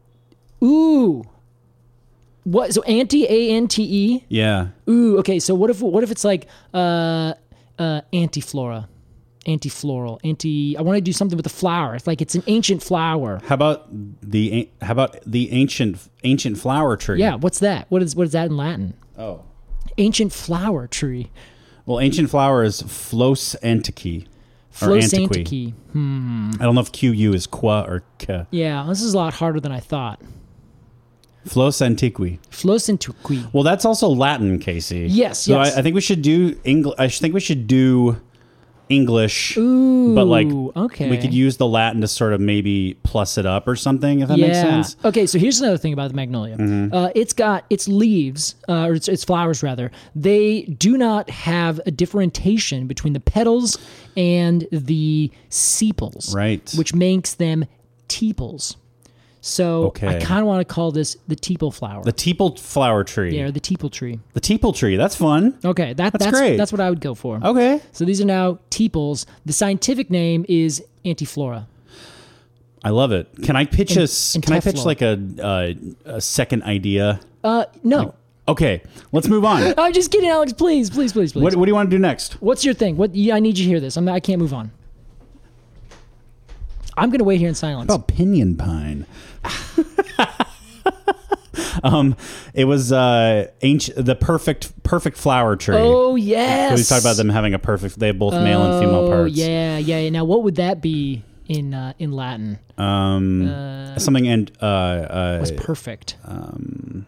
[SPEAKER 4] ooh. What? So anti A N T E.
[SPEAKER 3] Yeah.
[SPEAKER 4] Ooh. Okay. So what if what if it's like uh uh antiflora, antifloral, anti? I want to do something with the flower. It's like it's an ancient flower.
[SPEAKER 3] How about the an- how about the ancient ancient flower tree?
[SPEAKER 4] Yeah. What's that? What is what is that in Latin?
[SPEAKER 3] Oh.
[SPEAKER 4] Ancient flower tree.
[SPEAKER 3] Well, ancient flower is Flos antiqui. Or
[SPEAKER 4] Flos
[SPEAKER 3] antiqui.
[SPEAKER 4] antiqui.
[SPEAKER 3] I don't know if Q U is qua or k.
[SPEAKER 4] Yeah. This is a lot harder than I thought.
[SPEAKER 3] Flos antiqui.
[SPEAKER 4] Flos antiqui.
[SPEAKER 3] Well, that's also Latin, Casey.
[SPEAKER 4] Yes,
[SPEAKER 3] So
[SPEAKER 4] yes.
[SPEAKER 3] I, I think we should do English. I think we should do English.
[SPEAKER 4] Ooh.
[SPEAKER 3] But like,
[SPEAKER 4] okay.
[SPEAKER 3] we could use the Latin to sort of maybe plus it up or something. If that
[SPEAKER 4] yeah.
[SPEAKER 3] makes sense.
[SPEAKER 4] Okay, so here's another thing about the magnolia. Uh, it's got its leaves, uh, or its, its flowers rather. They do not have a differentiation between the petals and the sepals,
[SPEAKER 3] Right.
[SPEAKER 4] Which makes them tepals. So
[SPEAKER 3] Okay.
[SPEAKER 4] I kind of want to call this the tepal flower.
[SPEAKER 3] The teeple flower tree.
[SPEAKER 4] yeah, or the tepal tree.
[SPEAKER 3] The teeple tree. That's fun.
[SPEAKER 4] Okay, that,
[SPEAKER 3] That's
[SPEAKER 4] that's
[SPEAKER 3] great.
[SPEAKER 4] That's what I would go for.
[SPEAKER 3] Okay.
[SPEAKER 4] So these are now tepals. The scientific name is antiflora.
[SPEAKER 3] I love it. Can I pitch a? s-
[SPEAKER 4] and
[SPEAKER 3] Can I pitch
[SPEAKER 4] Teflon.
[SPEAKER 3] like a, a a second idea?
[SPEAKER 4] Uh, no.
[SPEAKER 3] Okay. Let's move on.
[SPEAKER 4] I'm just kidding, Alex. Please, please, please, please.
[SPEAKER 3] What What do you want to do next?
[SPEAKER 4] What's your thing? What? Yeah, I need you to hear this. I'm, I can't move on. I'm going to wait here in silence.
[SPEAKER 3] What about pinyon pine? um, it was uh, ancient, the perfect perfect flower tree.
[SPEAKER 4] Oh, yes.
[SPEAKER 3] We talked about them having a perfect. They have both male and female
[SPEAKER 4] Oh,
[SPEAKER 3] parts.
[SPEAKER 4] yeah, yeah. Now, what would that be in uh, in Latin?
[SPEAKER 3] Um,
[SPEAKER 4] Uh,
[SPEAKER 3] something and uh, uh,
[SPEAKER 4] Was perfect.
[SPEAKER 3] um,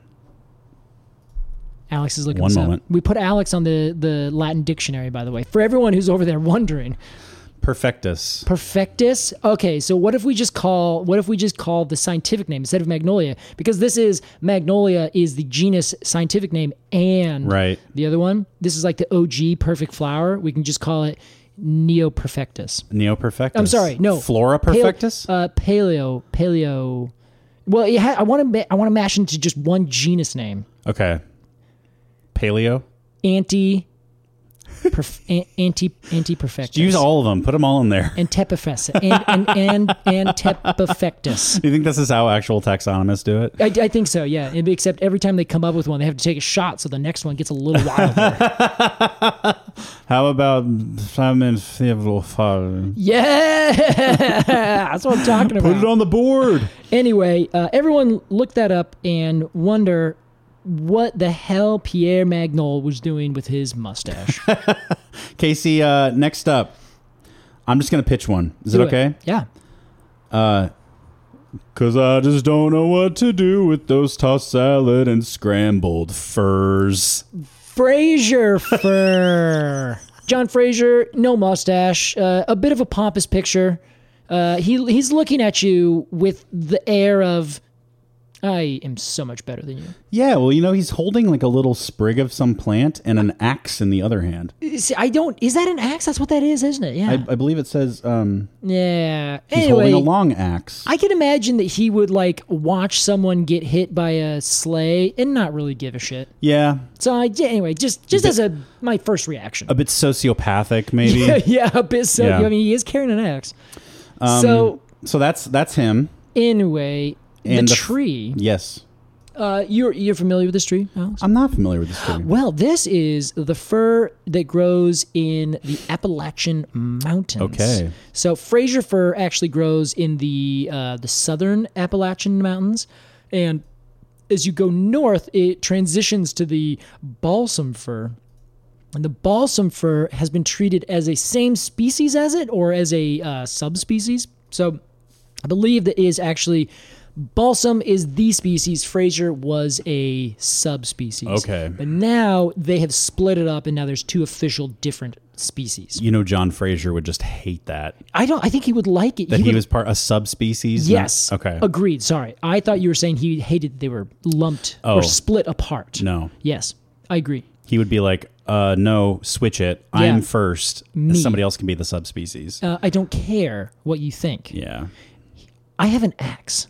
[SPEAKER 4] Alex is looking
[SPEAKER 3] one
[SPEAKER 4] this up.
[SPEAKER 3] moment.
[SPEAKER 4] We put Alex on the, the Latin dictionary, by the way, for everyone who's over there wondering.
[SPEAKER 3] perfectus.
[SPEAKER 4] Perfectus. Okay, so what if we just call what if we just call the scientific name instead of Magnolia? Because this is Magnolia is the genus scientific name, and
[SPEAKER 3] Right.
[SPEAKER 4] the other one, this is like the O G perfect flower. We can just call it Neoperfectus.
[SPEAKER 3] Neoperfectus.
[SPEAKER 4] I'm sorry, no.
[SPEAKER 3] Flora
[SPEAKER 4] Pale-
[SPEAKER 3] perfectus.
[SPEAKER 4] uh, paleo, paleo. Well, it ha- I want to I want to mash into just one genus name.
[SPEAKER 3] Okay. Paleo.
[SPEAKER 4] Anti, perf- an- anti, anti perfectus.
[SPEAKER 3] Use all of them. Put them all in there.
[SPEAKER 4] Antepifes- and and and Antepifectus.
[SPEAKER 3] Do you think this is how actual taxonomists do it?
[SPEAKER 4] I, I think so, yeah. And except every time they come up with one, they have to take a shot, so the next one gets a little wilder.
[SPEAKER 3] How about Simon Theodore?
[SPEAKER 4] Yeah, that's what I'm talking about.
[SPEAKER 3] Put it on the board.
[SPEAKER 4] Anyway, uh, everyone look that up and wonder what the hell Pierre Magnol was doing with his mustache.
[SPEAKER 3] Casey, uh, next up, I'm just going to pitch one. Is
[SPEAKER 4] Do
[SPEAKER 3] it okay?
[SPEAKER 4] Yeah.
[SPEAKER 3] Uh, Cause I just don't know what to do with those tossed salad and scrambled furs.
[SPEAKER 4] Fraser fur. John Fraser, no mustache, uh, a bit of a pompous picture. Uh, he he's looking at you with the air of, I am so much better than you.
[SPEAKER 3] Yeah, well, you know, he's holding like a little sprig of some plant and an axe in the other hand.
[SPEAKER 4] See, I don't. Is that an axe? That's what that is, isn't it? Yeah.
[SPEAKER 3] I, I believe it says um,
[SPEAKER 4] yeah.
[SPEAKER 3] he's
[SPEAKER 4] Anyway,
[SPEAKER 3] holding a long axe.
[SPEAKER 4] I can imagine that he would like watch someone get hit by a sleigh and not really give a shit.
[SPEAKER 3] yeah,
[SPEAKER 4] So I, yeah, anyway, just just as a my first reaction.
[SPEAKER 3] a bit sociopathic, maybe.
[SPEAKER 4] yeah, yeah, a bit. So
[SPEAKER 3] Yeah.
[SPEAKER 4] I mean, he is carrying an axe.
[SPEAKER 3] Um,
[SPEAKER 4] so
[SPEAKER 3] so that's that's him.
[SPEAKER 4] anyway,
[SPEAKER 3] And
[SPEAKER 4] the
[SPEAKER 3] the-
[SPEAKER 4] tree.
[SPEAKER 3] Yes,
[SPEAKER 4] Uh, you're you're familiar with this tree, Alex?
[SPEAKER 3] I'm not familiar with this tree.
[SPEAKER 4] Well, this is the fir that grows in the Appalachian Mountains.
[SPEAKER 3] Okay.
[SPEAKER 4] So Fraser fir actually grows in the uh, the southern Appalachian Mountains, and as you go north, it transitions to the balsam fir. And the balsam fir has been treated as a same species as it or as a uh, subspecies. So I believe that is actually balsam is the species. Fraser was a subspecies.
[SPEAKER 3] Okay.
[SPEAKER 4] But now they have split it up, and now there's two official different species.
[SPEAKER 3] You know, John Fraser would just hate that.
[SPEAKER 4] I don't. I think he would like it.
[SPEAKER 3] That he,
[SPEAKER 4] would-
[SPEAKER 3] was part a subspecies.
[SPEAKER 4] Yes.
[SPEAKER 3] Not- okay.
[SPEAKER 4] Agreed. Sorry. I thought you were saying he hated that they were lumped
[SPEAKER 3] Oh.
[SPEAKER 4] or split apart.
[SPEAKER 3] No.
[SPEAKER 4] Yes, I agree.
[SPEAKER 3] He would be like, uh, no, switch it.
[SPEAKER 4] Yeah.
[SPEAKER 3] I'm first.
[SPEAKER 4] Me.
[SPEAKER 3] Somebody else can be the subspecies.
[SPEAKER 4] Uh, I don't care what you think.
[SPEAKER 3] Yeah.
[SPEAKER 4] I have an axe.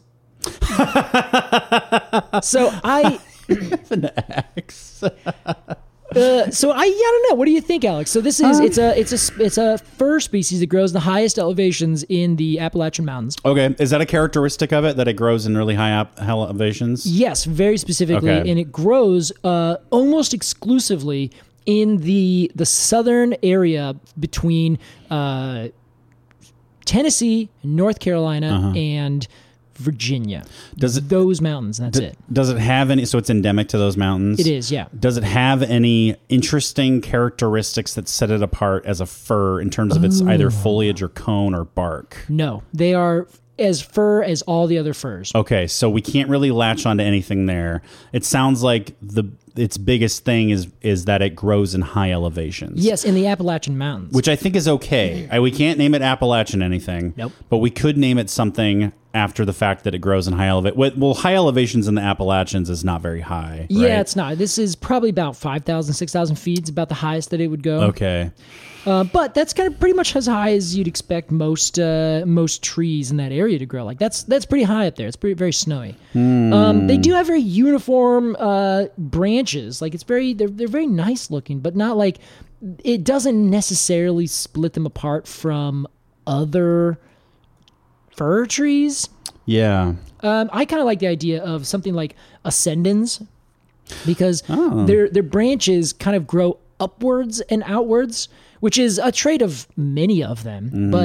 [SPEAKER 4] so I.
[SPEAKER 3] An axe.
[SPEAKER 4] Uh, so I, I don't know. What do you think, Alex? So this is it's a it's a sp- it's a fir species that grows in the highest elevations in the Appalachian Mountains.
[SPEAKER 3] Okay. Is that a characteristic of it that it grows in really high up elevations?
[SPEAKER 4] Yes, very specifically,
[SPEAKER 3] Okay.
[SPEAKER 4] and it grows uh, almost exclusively in the the southern area between uh, Tennessee, North Carolina, and Virginia.
[SPEAKER 3] Does it
[SPEAKER 4] Those mountains, and that's
[SPEAKER 3] d-
[SPEAKER 4] it.
[SPEAKER 3] does it have any? So it's endemic to those mountains.
[SPEAKER 4] It is, yeah.
[SPEAKER 3] Does it have any interesting characteristics that set it apart as a fir in terms of its either foliage or cone or bark?
[SPEAKER 4] No, they are as fir as all the other firs.
[SPEAKER 3] Okay, so we can't really latch onto anything there. It sounds like the its biggest thing is is that it grows in high elevations.
[SPEAKER 4] Yes, in the Appalachian Mountains.
[SPEAKER 3] Which I think is okay. I, we can't name it Appalachian anything.
[SPEAKER 4] Nope.
[SPEAKER 3] But we could name it something after the fact that it grows in high elevate. Well, high elevations in the Appalachians is not very high.
[SPEAKER 4] yeah,
[SPEAKER 3] right?
[SPEAKER 4] it's not. This is probably about five thousand, six thousand feet. It's about the highest that it would go.
[SPEAKER 3] Okay.
[SPEAKER 4] Uh, but that's kind of pretty much as high as you'd expect most uh, most trees in that area to grow. Like that's that's pretty high up there. It's pretty very snowy. Um, they do have very uniform uh, branches. Like it's very they're they're very nice looking, but not like it doesn't necessarily split them apart from other fir trees.
[SPEAKER 3] Yeah.
[SPEAKER 4] Um, I kind of like the idea of something like ascendens because
[SPEAKER 3] Oh.
[SPEAKER 4] their their branches kind of grow upwards and outwards, which is a trait of many of them.
[SPEAKER 3] Mm-hmm.
[SPEAKER 4] But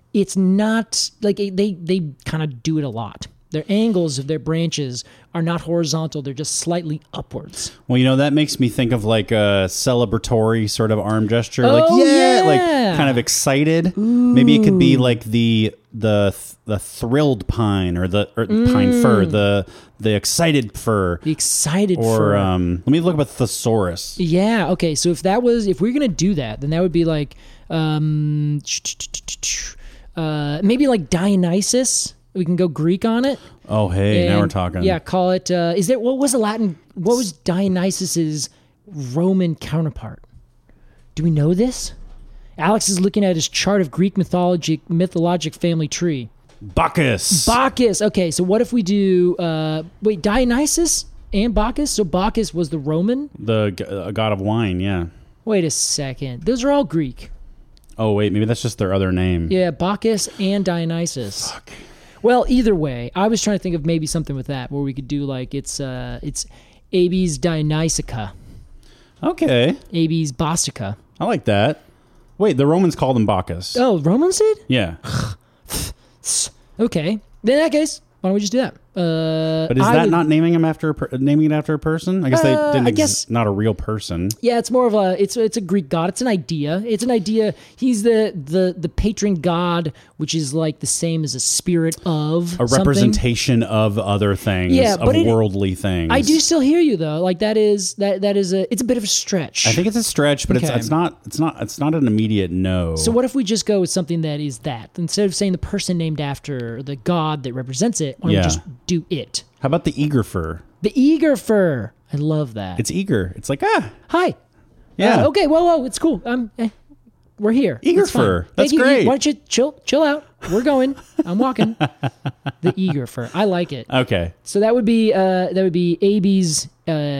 [SPEAKER 4] it's not like they they kind of do it a lot. Their angles of their branches are not horizontal; they're just slightly upwards.
[SPEAKER 3] Well, you know, that makes me think of like a celebratory sort of arm gesture,
[SPEAKER 4] Oh,
[SPEAKER 3] like yeah,
[SPEAKER 4] yeah.
[SPEAKER 3] like kind of excited. Maybe it could be like the the the thrilled pine or the or pine fir, the the excited fir,
[SPEAKER 4] The excited
[SPEAKER 3] or
[SPEAKER 4] fur.
[SPEAKER 3] um. Let me look up a thesaurus.
[SPEAKER 4] Yeah. Okay. So if that was, if we're gonna do that, then that would be like, um, uh, maybe like Dionysus. We can go Greek on it.
[SPEAKER 3] Oh, hey, now
[SPEAKER 4] And,
[SPEAKER 3] we're talking.
[SPEAKER 4] Yeah. Call it. Uh, is there? What was the Latin? What was Dionysus's Roman counterpart? Do we know this? Alex is looking at his chart of Greek mythology, mythologic family tree.
[SPEAKER 3] Bacchus.
[SPEAKER 4] Bacchus. Okay, so what if we do? Uh, wait, Dionysus and Bacchus. So Bacchus was the Roman.
[SPEAKER 3] the g- uh, god of wine. Yeah.
[SPEAKER 4] Wait a second. Those are all Greek.
[SPEAKER 3] Oh wait, maybe that's just their other name.
[SPEAKER 4] Yeah, Bacchus and Dionysus. Fuck. Well, either way, I was trying to think of maybe something with that where we could do like it's uh it's Abies Dionysica,
[SPEAKER 3] Okay,
[SPEAKER 4] Abies Bostica.
[SPEAKER 3] I like that. Wait, the Romans called him Bacchus.
[SPEAKER 4] Oh, Romans did?
[SPEAKER 3] Yeah,
[SPEAKER 4] Okay. Then in that case, why don't we just do that? Uh,
[SPEAKER 3] but is
[SPEAKER 4] I
[SPEAKER 3] that
[SPEAKER 4] would-
[SPEAKER 3] not naming him after a per- naming it after a person? I guess they
[SPEAKER 4] Uh,
[SPEAKER 3] didn't.
[SPEAKER 4] I
[SPEAKER 3] Ex-
[SPEAKER 4] guess-
[SPEAKER 3] not a real person.
[SPEAKER 4] Yeah, it's more of a it's it's a Greek god. It's an idea. It's an idea. He's the the the patron god, which is like the same as a spirit of
[SPEAKER 3] A
[SPEAKER 4] something.
[SPEAKER 3] representation of other things,
[SPEAKER 4] Yeah,
[SPEAKER 3] of
[SPEAKER 4] but it-
[SPEAKER 3] worldly things.
[SPEAKER 4] I do still hear you though. Like that is that that is a it's a bit of a stretch.
[SPEAKER 3] I think it's a stretch, but it's
[SPEAKER 4] Okay.
[SPEAKER 3] it's not it's not it's not an immediate no.
[SPEAKER 4] So what if we just go with something that is that instead of saying the person named after the god that represents it, why don't
[SPEAKER 3] Yeah.
[SPEAKER 4] we just do it?
[SPEAKER 3] How about the eager fur?
[SPEAKER 4] The eager fur. I love that.
[SPEAKER 3] It's eager. It's like ah,
[SPEAKER 4] Hi.
[SPEAKER 3] yeah.
[SPEAKER 4] Uh, okay. Whoa, whoa. It's cool. Um, eh, we're here.
[SPEAKER 3] Eager
[SPEAKER 4] It's fine.
[SPEAKER 3] fur.
[SPEAKER 4] Hey,
[SPEAKER 3] That's
[SPEAKER 4] you- you-
[SPEAKER 3] great.
[SPEAKER 4] Why don't you chill, chill out? We're going. I'm walking. The eager fur. I like it.
[SPEAKER 3] Okay.
[SPEAKER 4] So that would be uh, that would be A B's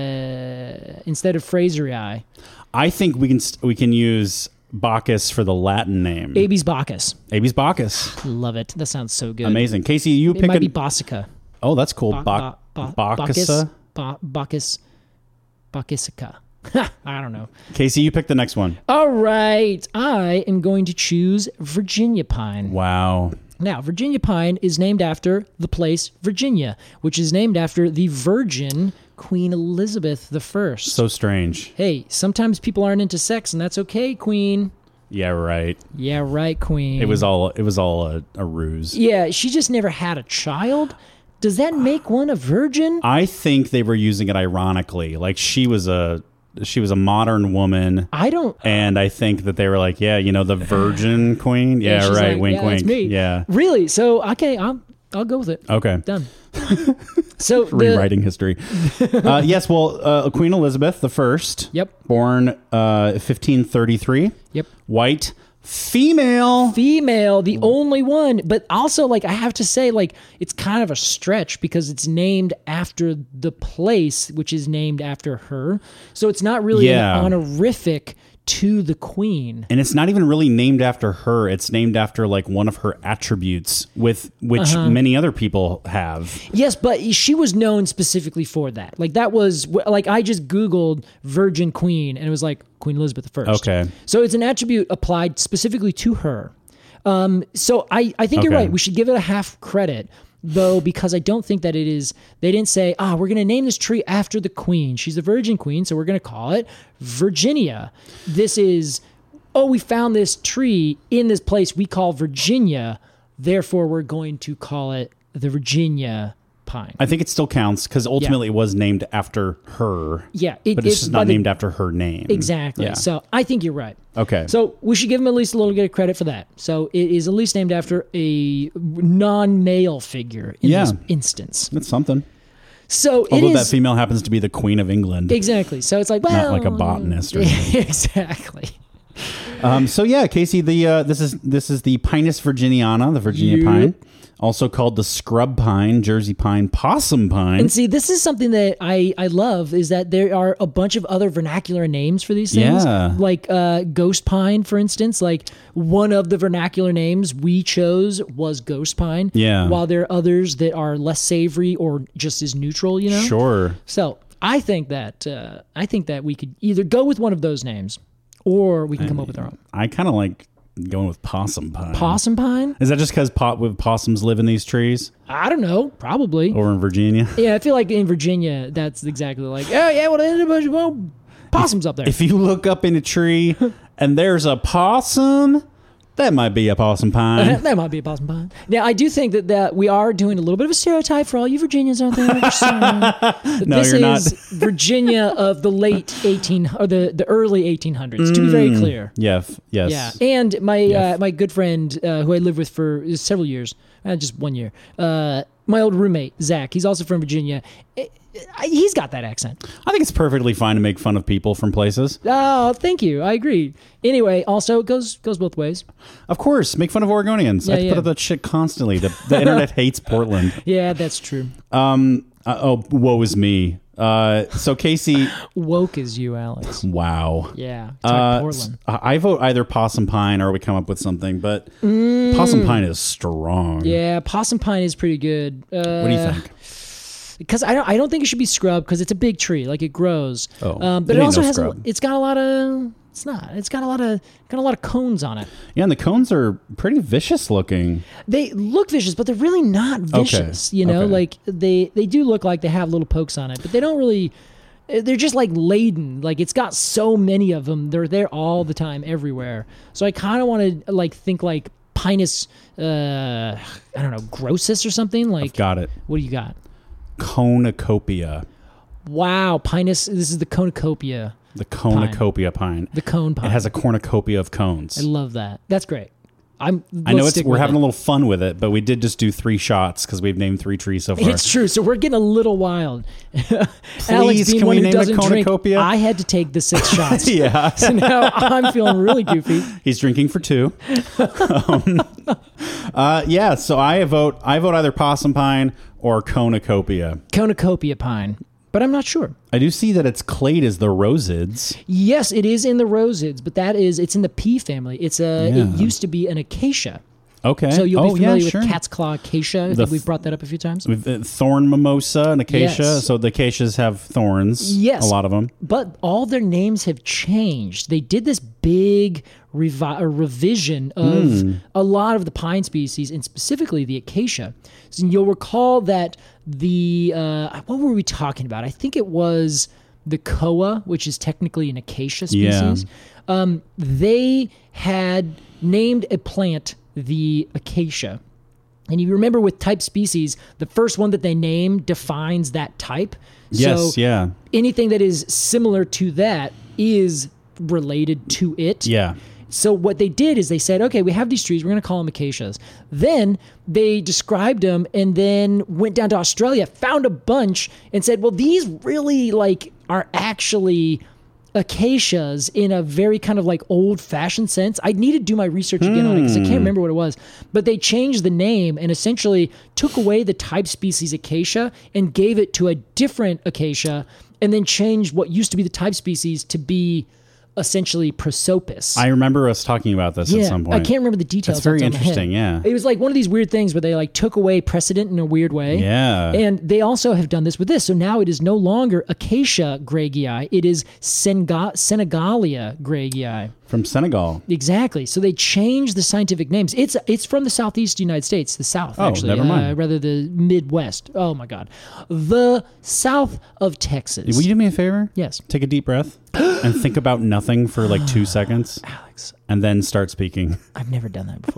[SPEAKER 4] uh, instead of Fraserii.
[SPEAKER 3] I think we can st- we can use Bacchus for the Latin name.
[SPEAKER 4] A B's Bacchus.
[SPEAKER 3] Abies Bacchus.
[SPEAKER 4] Love it. That sounds so good.
[SPEAKER 3] Amazing. Casey, you
[SPEAKER 4] It
[SPEAKER 3] pick
[SPEAKER 4] might
[SPEAKER 3] a.
[SPEAKER 4] be Bosica.
[SPEAKER 3] Oh, that's cool.
[SPEAKER 4] Ba-
[SPEAKER 3] Ba-
[SPEAKER 4] ba- ba-
[SPEAKER 3] Bacchus.
[SPEAKER 4] Ba- Bacchus. Bacchusica. I don't know.
[SPEAKER 3] Casey, you pick the next one.
[SPEAKER 4] All right. I am going to choose Virginia pine.
[SPEAKER 3] Wow.
[SPEAKER 4] Now, Virginia pine is named after the place Virginia, which is named after the Virgin Queen Elizabeth the First.
[SPEAKER 3] So strange.
[SPEAKER 4] Hey, sometimes people aren't into sex, and that's okay, Queen.
[SPEAKER 3] Yeah, right.
[SPEAKER 4] Yeah, right, Queen.
[SPEAKER 3] It was all it was all a, a ruse.
[SPEAKER 4] Yeah, she just never had a child. Does that make one a virgin?
[SPEAKER 3] I think they were using it ironically. Like she was a she was a modern woman.
[SPEAKER 4] I don't.
[SPEAKER 3] And I think that they were like, yeah, you know, the Virgin Queen. Yeah,
[SPEAKER 4] she's
[SPEAKER 3] right.
[SPEAKER 4] like,
[SPEAKER 3] wink,
[SPEAKER 4] yeah,
[SPEAKER 3] wink.
[SPEAKER 4] that's me.
[SPEAKER 3] Yeah.
[SPEAKER 4] Really? So okay, I'll I'll go with it.
[SPEAKER 3] Okay.
[SPEAKER 4] Done. So the-
[SPEAKER 3] Rewriting history. uh, yes. Well, uh, Queen Elizabeth the First.
[SPEAKER 4] Yep.
[SPEAKER 3] Born uh, fifteen thirty-three.
[SPEAKER 4] Yep.
[SPEAKER 3] White. Female.
[SPEAKER 4] Female, the only one, but also like I have to say, like it's kind of a stretch because it's named after the place, which is named after her. So it's not really
[SPEAKER 3] Yeah.
[SPEAKER 4] an honorific to the queen.
[SPEAKER 3] And it's not even really named after her. It's named after like one of her attributes, with which
[SPEAKER 4] Uh-huh.
[SPEAKER 3] many other people have.
[SPEAKER 4] Yes, but she was known specifically for that. Like that was like I just Googled Virgin Queen and it was like Queen Elizabeth the First.
[SPEAKER 3] Okay.
[SPEAKER 4] So it's an attribute applied specifically to her. Um, so I, I think you're
[SPEAKER 3] Okay.
[SPEAKER 4] right. We should give it a half credit, though, because I don't think that it is. They didn't say, ah, we're going to name this tree after the queen. She's the Virgin Queen, so we're going to call it Virginia. This is, oh, we found this tree in this place we call Virginia. Therefore, we're going to call it the Virginia pine.
[SPEAKER 3] I think it still counts because ultimately it was named after her.
[SPEAKER 4] Yeah, it-
[SPEAKER 3] but it's
[SPEAKER 4] it-
[SPEAKER 3] just
[SPEAKER 4] by
[SPEAKER 3] not
[SPEAKER 4] the-
[SPEAKER 3] named after her name.
[SPEAKER 4] Exactly.
[SPEAKER 3] Yeah.
[SPEAKER 4] So I think you're right.
[SPEAKER 3] Okay.
[SPEAKER 4] So we should give him at least a little bit of credit for that. So it is at least named after a non-male figure in
[SPEAKER 3] Yeah.
[SPEAKER 4] this instance.
[SPEAKER 3] That's something.
[SPEAKER 4] So it
[SPEAKER 3] Although that
[SPEAKER 4] is
[SPEAKER 3] female happens to be the Queen of England.
[SPEAKER 4] exactly. So it's like well,
[SPEAKER 3] like a botanist or anything.
[SPEAKER 4] exactly.
[SPEAKER 3] Um, so yeah, Casey, the uh, this is this is the Pinus virginiana, the Virginia
[SPEAKER 4] Yep.
[SPEAKER 3] pine, also called the scrub pine, Jersey pine, possum pine.
[SPEAKER 4] And see, this is something that I, I love is that there are a bunch of other vernacular names for these things.
[SPEAKER 3] Yeah.
[SPEAKER 4] Like uh, ghost pine, for instance. Like one of the vernacular names we chose was ghost pine.
[SPEAKER 3] Yeah.
[SPEAKER 4] While there are others that are less savory or just as neutral, you know?
[SPEAKER 3] Sure.
[SPEAKER 4] So I think that uh, I think that we could either go with one of those names or we can come up with our own.
[SPEAKER 3] I kind of like going with possum pine.
[SPEAKER 4] Possum pine?
[SPEAKER 3] Is that just because pot with possums live in these trees
[SPEAKER 4] I don't know. Probably.
[SPEAKER 3] over in Virginia?
[SPEAKER 4] Yeah, I feel like in Virginia, that's exactly like, oh, yeah, well, there's a bunch of well, possums up there.
[SPEAKER 3] If you look up in a tree and there's a possum, that might be a possum pine.
[SPEAKER 4] That might be a possum pine. Now, I do think that, that we are doing a little bit of a stereotype for all you Virginians out there. Just saying that
[SPEAKER 3] No,
[SPEAKER 4] this
[SPEAKER 3] you're
[SPEAKER 4] is
[SPEAKER 3] not.
[SPEAKER 4] Virginia of the late eighteen or the, the early eighteen hundreds, to be very clear.
[SPEAKER 3] Yeah, f- yes.
[SPEAKER 4] Yeah, and my
[SPEAKER 3] Yeah.
[SPEAKER 4] uh, my good friend uh, who I lived with for several years, uh, just one year, uh, my old roommate Zach. He's also from Virginia. Eh, eh, He's got that accent.
[SPEAKER 3] I think it's perfectly fine to make fun of people from places.
[SPEAKER 4] Oh, thank you. I agree. Anyway, also it goes goes both ways.
[SPEAKER 3] Of course, make fun of Oregonians.
[SPEAKER 4] Yeah,
[SPEAKER 3] I have to
[SPEAKER 4] yeah.
[SPEAKER 3] put up that shit constantly. The, the internet hates Portland.
[SPEAKER 4] Yeah, that's true.
[SPEAKER 3] Um. Uh, oh, woe is me. Uh. So Casey,
[SPEAKER 4] Woke is you, Alex.
[SPEAKER 3] wow.
[SPEAKER 4] Yeah, talk
[SPEAKER 3] Uh,
[SPEAKER 4] Portland.
[SPEAKER 3] s- I vote either possum pine or we come up with something, but possum pine is strong.
[SPEAKER 4] Mm. Yeah, possum pine is pretty good. Uh,
[SPEAKER 3] What do you think?
[SPEAKER 4] Because I don't, I don't think it should be scrubbed because it's a big tree, like it grows.
[SPEAKER 3] Oh,
[SPEAKER 4] um, but
[SPEAKER 3] it
[SPEAKER 4] it
[SPEAKER 3] ain't
[SPEAKER 4] also
[SPEAKER 3] no
[SPEAKER 4] has, a,
[SPEAKER 3] scrub.
[SPEAKER 4] it's got a lot of, it's not, it's got a lot of, got a lot of cones on it.
[SPEAKER 3] Yeah, and the cones are pretty vicious looking.
[SPEAKER 4] They look vicious, but they're really not vicious. You know,
[SPEAKER 3] okay.
[SPEAKER 4] like they, they do look like they have little pokes on it, but they don't really. They're just like laden. Like it's got so many of them. They're there all the time, everywhere. So I kind of want to like think like Pinus, uh, I don't know, grossus or something. Like,
[SPEAKER 3] Got it.
[SPEAKER 4] what do you got?
[SPEAKER 3] Cornucopia.
[SPEAKER 4] Wow, Pinus. This is the cornucopia,
[SPEAKER 3] The cornucopia pine.
[SPEAKER 4] the cone pine.
[SPEAKER 3] It has a cornucopia of cones.
[SPEAKER 4] I love that. That's great. I'm.
[SPEAKER 3] I know
[SPEAKER 4] let's
[SPEAKER 3] it's
[SPEAKER 4] stick
[SPEAKER 3] we're
[SPEAKER 4] with
[SPEAKER 3] having
[SPEAKER 4] it.
[SPEAKER 3] a little fun with it, but we did just do three shots because we've named three trees so far.
[SPEAKER 4] It's true. So we're getting a little wild. Alex
[SPEAKER 3] Please,
[SPEAKER 4] being
[SPEAKER 3] can
[SPEAKER 4] one
[SPEAKER 3] we
[SPEAKER 4] who
[SPEAKER 3] name the
[SPEAKER 4] doesn't drink,
[SPEAKER 3] cornucopia?
[SPEAKER 4] I had to take the six shots.
[SPEAKER 3] Yeah,
[SPEAKER 4] So now I'm feeling really goofy.
[SPEAKER 3] he's drinking for two. um, uh, yeah, so I vote. I vote either possum pine or cornucopia.
[SPEAKER 4] Cornucopia pine, but I'm not sure.
[SPEAKER 3] I do see that its clade is the rosids.
[SPEAKER 4] Yes, it is in the rosids, but that is it's in the pea family. It's a
[SPEAKER 3] Yeah.
[SPEAKER 4] it used to be an acacia.
[SPEAKER 3] Okay.
[SPEAKER 4] So you'll
[SPEAKER 3] oh,
[SPEAKER 4] be familiar
[SPEAKER 3] yeah, sure.
[SPEAKER 4] with cat's claw acacia. I
[SPEAKER 3] The
[SPEAKER 4] think we've
[SPEAKER 3] th-
[SPEAKER 4] brought that up a few times.
[SPEAKER 3] With uh, thorn mimosa and acacia.
[SPEAKER 4] Yes.
[SPEAKER 3] So the acacias have thorns.
[SPEAKER 4] Yes.
[SPEAKER 3] A lot of them.
[SPEAKER 4] But all their names have changed. They did this big revi- a revision of
[SPEAKER 3] Hmm.
[SPEAKER 4] a lot of the pine species, and specifically the acacia. So you'll recall that the uh, what were we talking about? I think it was the koa, which is technically an acacia species. Um, they had named a plant the acacia. And you remember with type species, the first one that they name defines that type.
[SPEAKER 3] Yes,
[SPEAKER 4] so
[SPEAKER 3] yeah.
[SPEAKER 4] anything that is similar to that is related to it.
[SPEAKER 3] Yeah.
[SPEAKER 4] So what they did is they said, okay, we have these trees, we're going to call them acacias. Then they described them and then went down to Australia, found a bunch and said, well, these really like are actually acacias in a very kind of like old fashioned sense. I need to do my research again on it because I can't remember what it was. But they changed the name and essentially took away the type species acacia and gave it to a different acacia and then changed what used to be the type species to be essentially prosopis.
[SPEAKER 3] I remember us talking about this
[SPEAKER 4] yeah,
[SPEAKER 3] at some point.
[SPEAKER 4] I can't remember the details.
[SPEAKER 3] That's very
[SPEAKER 4] off the top of my head.
[SPEAKER 3] interesting, yeah.
[SPEAKER 4] It was like one of these weird things where they like took away precedent in a weird way.
[SPEAKER 3] Yeah.
[SPEAKER 4] And they also have done this with this. So now it is no longer Acacia greggii. It is Senga- Senegalia greggii.
[SPEAKER 3] From Senegal.
[SPEAKER 4] Exactly. So they changed the scientific names. It's it's from the southeast United States, the South
[SPEAKER 3] Oh,
[SPEAKER 4] actually,
[SPEAKER 3] never mind.
[SPEAKER 4] Uh, rather the Midwest. Oh my God, the South of Texas.
[SPEAKER 3] Will you do me a favor?
[SPEAKER 4] Yes,
[SPEAKER 3] Take a deep breath and think about nothing for like two seconds
[SPEAKER 4] Alex.
[SPEAKER 3] and then start speaking.
[SPEAKER 4] I've never done that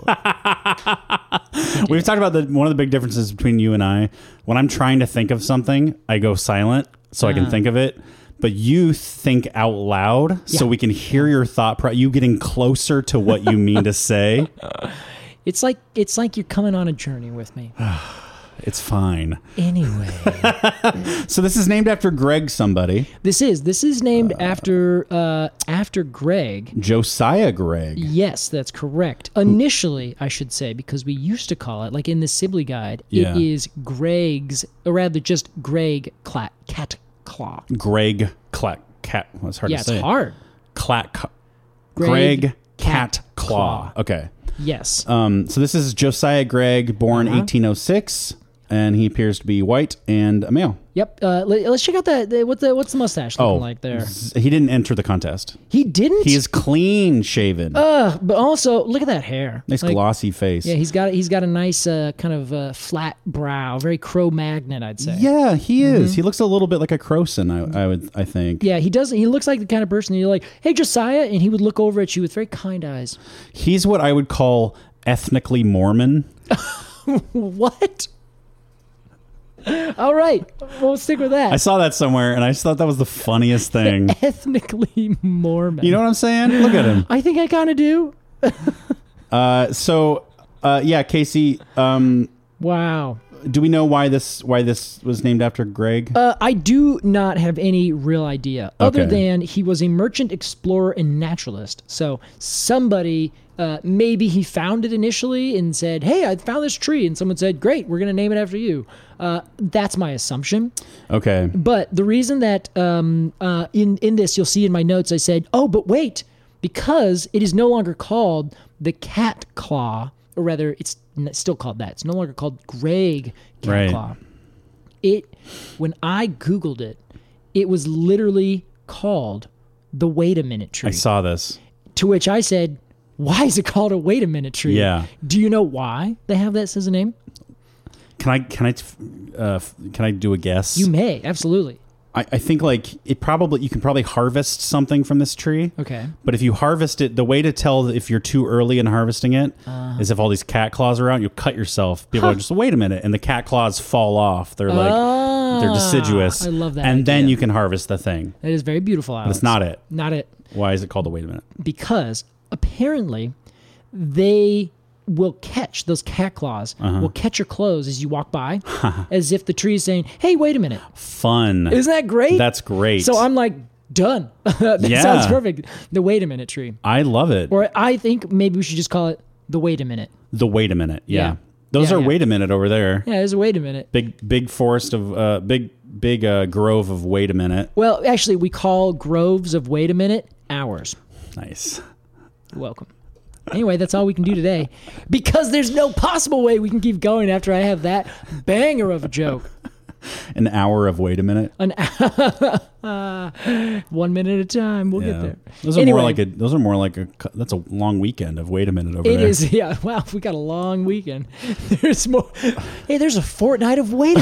[SPEAKER 4] before.
[SPEAKER 3] We've talked about the one of the big differences between you and I. When I'm trying to think of something, I go silent so I can
[SPEAKER 4] Uh.
[SPEAKER 3] think of it. But you think out loud so
[SPEAKER 4] Yeah.
[SPEAKER 3] we can hear your thought. Pro- you getting closer to what you mean to say.
[SPEAKER 4] It's like it's like you're coming on a journey with me.
[SPEAKER 3] It's fine.
[SPEAKER 4] Anyway,
[SPEAKER 3] So this is named after Greg somebody.
[SPEAKER 4] this is this is named after uh, after Greg.
[SPEAKER 3] Josiah Greg.
[SPEAKER 4] Yes, that's correct. Initially, I should say, because we used to call it, like in the Sibley Guide,
[SPEAKER 3] Yeah.
[SPEAKER 4] it is Greg's, or rather just Greg Cla- Cat Claw.
[SPEAKER 3] Greg Clack Cat. Well, it's hard
[SPEAKER 4] Yeah,
[SPEAKER 3] to
[SPEAKER 4] it's
[SPEAKER 3] say.
[SPEAKER 4] hard.
[SPEAKER 3] Clack.
[SPEAKER 4] Greg
[SPEAKER 3] Greg, Cat,
[SPEAKER 4] Cat
[SPEAKER 3] Claw.
[SPEAKER 4] Claw.
[SPEAKER 3] Okay.
[SPEAKER 4] Yes.
[SPEAKER 3] Um, so this is Josiah Gregg, born
[SPEAKER 4] Uh-huh.
[SPEAKER 3] eighteen oh six, and he appears to be white and a male.
[SPEAKER 4] Yep. Uh, let, us check out that. The, what the what's the mustache looking
[SPEAKER 3] Oh,
[SPEAKER 4] like there?
[SPEAKER 3] He didn't enter the contest.
[SPEAKER 4] He didn't.
[SPEAKER 3] He is clean shaven.
[SPEAKER 4] Uh, but also look at that hair.
[SPEAKER 3] Nice
[SPEAKER 4] Like,
[SPEAKER 3] glossy face.
[SPEAKER 4] Yeah, he's got he's got a nice uh, kind of uh, flat brow, very Cro-Magnon, I'd say.
[SPEAKER 3] Yeah, he is. He looks a little bit like a Croson, I, I would, I think.
[SPEAKER 4] Yeah, he does. He looks like the kind of person you're like, "Hey, Josiah," and he would look over at you with very kind eyes.
[SPEAKER 3] He's what I would call ethnically Mormon.
[SPEAKER 4] What? All right, we'll stick with that.
[SPEAKER 3] I saw that somewhere, and I just thought that was the funniest thing.
[SPEAKER 4] Ethnically Mormon.
[SPEAKER 3] You know what I'm saying? Look at him.
[SPEAKER 4] I think I kind of do.
[SPEAKER 3] Uh, so, uh, yeah, Casey. Um,
[SPEAKER 4] Wow.
[SPEAKER 3] do we know why this why this was named after Greg?
[SPEAKER 4] Uh, I do not have any real idea, other
[SPEAKER 3] Okay.
[SPEAKER 4] than he was a merchant explorer and naturalist. So somebody, uh, maybe he found it initially and said, "Hey, I found this tree," and someone said, "Great, we're going to name it after you." Uh, that's my assumption.
[SPEAKER 3] Okay.
[SPEAKER 4] But the reason that um, uh, in in this you'll see in my notes, I said, "Oh, but wait," because it is no longer called the Cat Claw, or rather, it's n- still called that. It's no longer called Greg Cat
[SPEAKER 3] Right.
[SPEAKER 4] Claw. It, when I Googled it, it was literally called the Wait a Minute tree.
[SPEAKER 3] I saw this.
[SPEAKER 4] To which I said, "Why is it called a Wait a Minute tree?"
[SPEAKER 3] Yeah.
[SPEAKER 4] Do you know why they have that as a name?
[SPEAKER 3] Can I can I uh, can I do a guess?
[SPEAKER 4] You may, absolutely.
[SPEAKER 3] I, I think like it probably you can probably harvest something from this tree.
[SPEAKER 4] Okay.
[SPEAKER 3] But if you harvest it, the way to tell if you're too early in harvesting it
[SPEAKER 4] Uh.
[SPEAKER 3] is if all these cat claws are out, you'll cut yourself. People are just wait a minute, and the cat claws fall off. They're like they're
[SPEAKER 4] Ah,
[SPEAKER 3] deciduous.
[SPEAKER 4] I love that
[SPEAKER 3] And then
[SPEAKER 4] idea.
[SPEAKER 3] you can harvest the thing.
[SPEAKER 4] That is very beautiful, Alex.
[SPEAKER 3] But it's not it.
[SPEAKER 4] Not it.
[SPEAKER 3] Why is it called the wait a minute?
[SPEAKER 4] Because apparently they will catch those cat claws
[SPEAKER 3] Uh-huh.
[SPEAKER 4] will catch your clothes as you walk by as if the tree is saying, "Hey, wait a minute."
[SPEAKER 3] Fun.
[SPEAKER 4] Isn't that great?
[SPEAKER 3] That's great.
[SPEAKER 4] So I'm like, done. That
[SPEAKER 3] Yeah.
[SPEAKER 4] sounds perfect. The Wait a Minute tree.
[SPEAKER 3] I love it.
[SPEAKER 4] Or I think maybe we should just call it the Wait a Minute.
[SPEAKER 3] The wait a minute. Yeah.
[SPEAKER 4] Yeah.
[SPEAKER 3] Those
[SPEAKER 4] Yeah,
[SPEAKER 3] are
[SPEAKER 4] yeah.
[SPEAKER 3] wait a minute over there.
[SPEAKER 4] Yeah, there's a Wait a Minute.
[SPEAKER 3] Big big forest of uh big big uh grove of wait a minute.
[SPEAKER 4] Well, actually, we call groves of Wait a Minute hours.
[SPEAKER 3] Nice.
[SPEAKER 4] You're welcome. Anyway, that's all we can do today because there's no possible way we can keep going after I have that banger of a joke.
[SPEAKER 3] An hour of wait a minute.
[SPEAKER 4] An one minute at a time. We'll
[SPEAKER 3] Yeah.
[SPEAKER 4] get there.
[SPEAKER 3] Those are
[SPEAKER 4] Anyway,
[SPEAKER 3] more like a those are more like a that's a long weekend of wait a minute over
[SPEAKER 4] It
[SPEAKER 3] there.
[SPEAKER 4] is, yeah. Wow, we got a long weekend. There's more. Hey, there's a fortnight of wait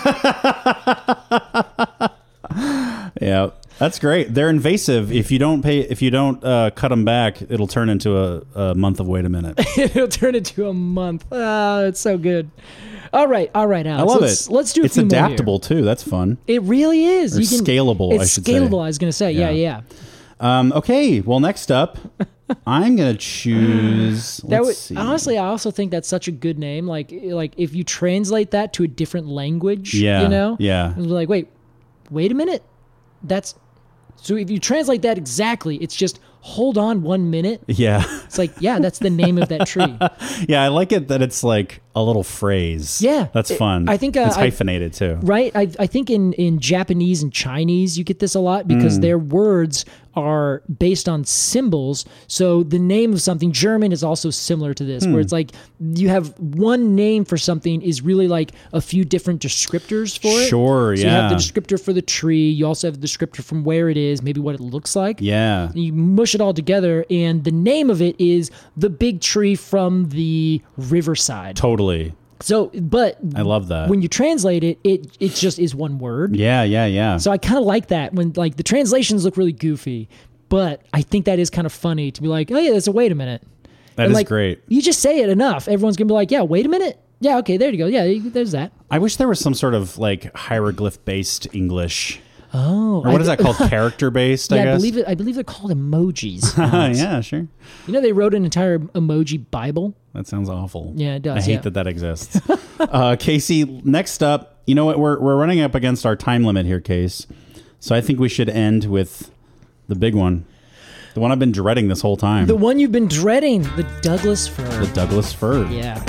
[SPEAKER 4] a minute.
[SPEAKER 3] Yeah. That's great. They're invasive. If you don't pay if you don't uh, cut them back, it'll turn into a, a month of wait a minute.
[SPEAKER 4] It'll turn into a month. Oh, it's so good. All right, all right, Alex.
[SPEAKER 3] I love
[SPEAKER 4] let's,
[SPEAKER 3] it.
[SPEAKER 4] Let's do a
[SPEAKER 3] It's
[SPEAKER 4] few more here.
[SPEAKER 3] adaptable too. That's fun.
[SPEAKER 4] It really is.
[SPEAKER 3] Or scalable,
[SPEAKER 4] It's
[SPEAKER 3] I should say.
[SPEAKER 4] scalable. I was going to say. Yeah,
[SPEAKER 3] Yeah.
[SPEAKER 4] yeah.
[SPEAKER 3] Um, okay. Well, next up, I'm gonna choose.
[SPEAKER 4] That
[SPEAKER 3] Let's
[SPEAKER 4] would,
[SPEAKER 3] see.
[SPEAKER 4] honestly, I also think that's such a good name. Like, like if you translate that to a different language,
[SPEAKER 3] Yeah,
[SPEAKER 4] you know,
[SPEAKER 3] yeah.
[SPEAKER 4] it's like, wait, wait a minute, that's so. If you translate that exactly, it's just hold on one minute.
[SPEAKER 3] Yeah.
[SPEAKER 4] It's like, yeah, that's the name of that tree.
[SPEAKER 3] Yeah, I like it that it's like a little phrase.
[SPEAKER 4] Yeah.
[SPEAKER 3] That's
[SPEAKER 4] It-
[SPEAKER 3] fun.
[SPEAKER 4] I think, uh,
[SPEAKER 3] it's
[SPEAKER 4] I-
[SPEAKER 3] hyphenated too.
[SPEAKER 4] Right. I, I think in, in Japanese and Chinese, you get this a lot because
[SPEAKER 3] Mm.
[SPEAKER 4] their words are based on symbols. So the name of something, German is also similar to this,
[SPEAKER 3] Hmm.
[SPEAKER 4] where it's like you have one name for something is really like a few different descriptors for it.
[SPEAKER 3] Sure,
[SPEAKER 4] So you have the
[SPEAKER 3] yeah.
[SPEAKER 4] descriptor for the tree. You also have the descriptor from where it is, maybe what it looks like.
[SPEAKER 3] Yeah.
[SPEAKER 4] You mush it all together, and the name of it is the big tree from the riverside.
[SPEAKER 3] Totally.
[SPEAKER 4] So, but
[SPEAKER 3] I love that.
[SPEAKER 4] when you translate it, it it just is one word.
[SPEAKER 3] Yeah, yeah, yeah.
[SPEAKER 4] So I kind of like that when like the translations look really goofy, but I think that is kind of funny to be like, oh yeah, that's a wait a minute.
[SPEAKER 3] That
[SPEAKER 4] And,
[SPEAKER 3] is
[SPEAKER 4] like,
[SPEAKER 3] great.
[SPEAKER 4] You just say it enough, everyone's gonna be like, yeah, wait a minute. Yeah, okay, there you go. Yeah, you- there's that.
[SPEAKER 3] I wish there was some sort of like hieroglyph based English.
[SPEAKER 4] Oh,
[SPEAKER 3] Or what is that called? Character based,
[SPEAKER 4] Yeah,
[SPEAKER 3] I
[SPEAKER 4] I,
[SPEAKER 3] guess.
[SPEAKER 4] believe it. I believe they're called emojis.
[SPEAKER 3] Yeah, sure.
[SPEAKER 4] You know, they wrote an entire emoji Bible.
[SPEAKER 3] That sounds awful.
[SPEAKER 4] Yeah, it does,
[SPEAKER 3] I hate
[SPEAKER 4] yeah.
[SPEAKER 3] that that exists. uh, Casey, next up, you know what? We're we're running up against our time limit here, Case. So I think we should end with the big one, the one I've been dreading this whole time,
[SPEAKER 4] The one you've been dreading, the Douglas fir.
[SPEAKER 3] the Douglas fir.
[SPEAKER 4] Yeah.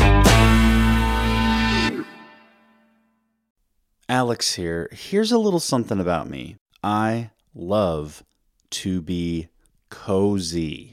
[SPEAKER 3] Alex here. Here's a little something about me. I love to be cozy.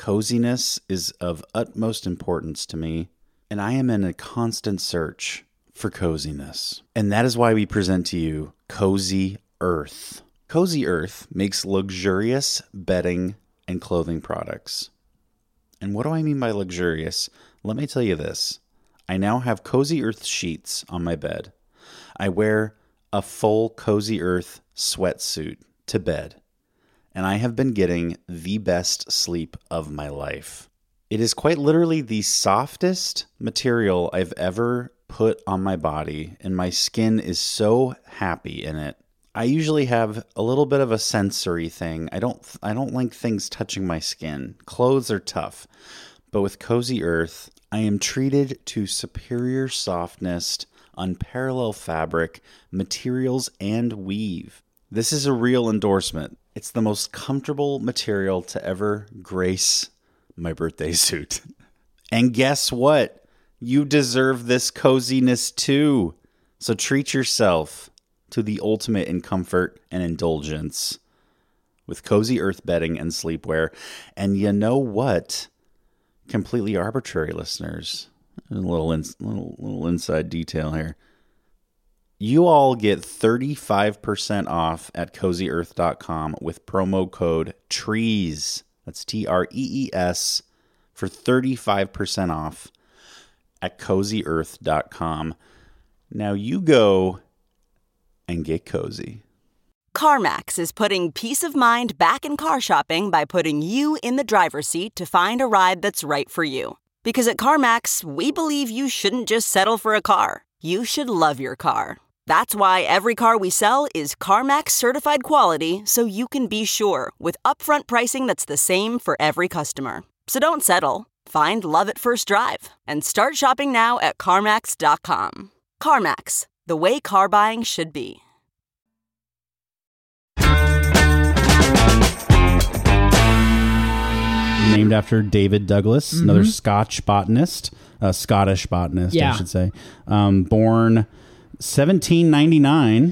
[SPEAKER 3] Coziness is of utmost importance to me, and I am in a constant search for coziness. And that is why we present to you Cozy Earth. Cozy Earth makes luxurious bedding and clothing products. And what do I mean by luxurious? Let me tell you this. I now have Cozy Earth sheets on my bed. I wear a full Cozy Earth sweatsuit to bed. And I have been getting the best sleep of my life. It is quite literally the softest material I've ever put on my body, and my skin is so happy in it. I usually have a little bit of a sensory thing. I don't I don't like things touching my skin. Clothes are tough. But with Cozy Earth, I am treated to superior softness, unparalleled fabric, materials, and weave. This is a real endorsement. It's the most comfortable material to ever grace my birthday suit. And guess what? You deserve this coziness too. So treat yourself to the ultimate in comfort and indulgence with Cozy Earth bedding and sleepwear. And you know what? Completely arbitrary, listeners. A little, in, little, little inside detail here. You all get thirty-five percent off at cozy earth dot com with promo code TREES. That's T R E E S for thirty-five percent off at cozy earth dot com. Now you go and get cozy.
[SPEAKER 5] CarMax is putting peace of mind back in car shopping by putting you in the driver's seat to find a ride that's right for you. Because at CarMax, we believe you shouldn't just settle for a car. You should love your car. That's why every car we sell is CarMax certified quality, so you can be sure with upfront pricing that's the same for every customer. So don't settle. Find love at first drive and start shopping now at CarMax dot com. CarMax, the way car buying should be.
[SPEAKER 3] Named after David Douglas,
[SPEAKER 4] Mm-hmm.
[SPEAKER 3] another Scotch botanist, a Scottish botanist,
[SPEAKER 4] Yeah.
[SPEAKER 3] I should say. Um, born seventeen ninety-nine,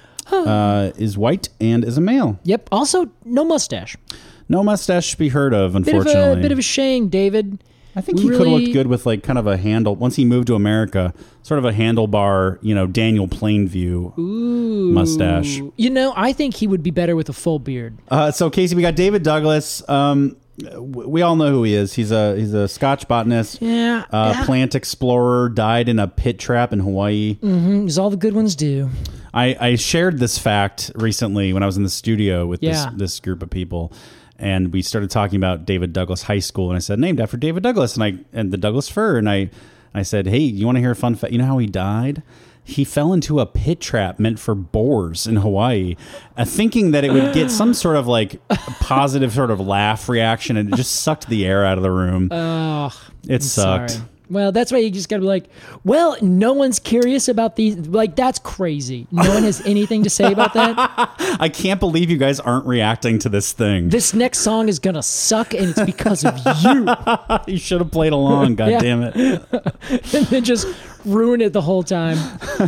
[SPEAKER 3] uh, is white and is a male.
[SPEAKER 4] Yep. Also, no mustache.
[SPEAKER 3] No mustache to be heard of,
[SPEAKER 4] Bit of
[SPEAKER 3] unfortunately.
[SPEAKER 4] a bit of a shame, David.
[SPEAKER 3] I think
[SPEAKER 4] We
[SPEAKER 3] he could have
[SPEAKER 4] really-
[SPEAKER 3] looked good with like kind of a handle. Once he moved to America, sort of a handlebar, you know, Daniel Plainview
[SPEAKER 4] Ooh.
[SPEAKER 3] mustache.
[SPEAKER 4] You know, I think he would be better with a full beard.
[SPEAKER 3] Uh, so Casey, we got David Douglas. Um, w- we all know who he is. He's a he's a Scotch botanist,
[SPEAKER 4] Yeah.
[SPEAKER 3] uh,
[SPEAKER 4] yeah.
[SPEAKER 3] plant explorer. Died in a pit trap in Hawaii.
[SPEAKER 4] Mm, as all the good ones do.
[SPEAKER 3] I, I shared this fact recently when I was in the studio with
[SPEAKER 4] Yeah.
[SPEAKER 3] this this group of people, and we started talking about David Douglas High School, and I said named after David Douglas, and I and the Douglas fir, and I I said, hey, you want to hear a fun fact? You know how he died? He fell into a pit trap meant for boars in Hawaii, uh, thinking that it would get some sort of like positive sort of laugh reaction, and it just sucked the air out of the room.
[SPEAKER 4] Oh,
[SPEAKER 3] it sucked.
[SPEAKER 4] sorry. Well, that's why you just got to be like, well, no one's curious about these. Like, that's crazy. No one has anything to say about that.
[SPEAKER 3] I can't believe you guys aren't reacting to this thing.
[SPEAKER 4] This next song is going to suck, and it's because of you.
[SPEAKER 3] You should have played along, God
[SPEAKER 4] Yeah.
[SPEAKER 3] damn it.
[SPEAKER 4] And then just ruin it the whole time.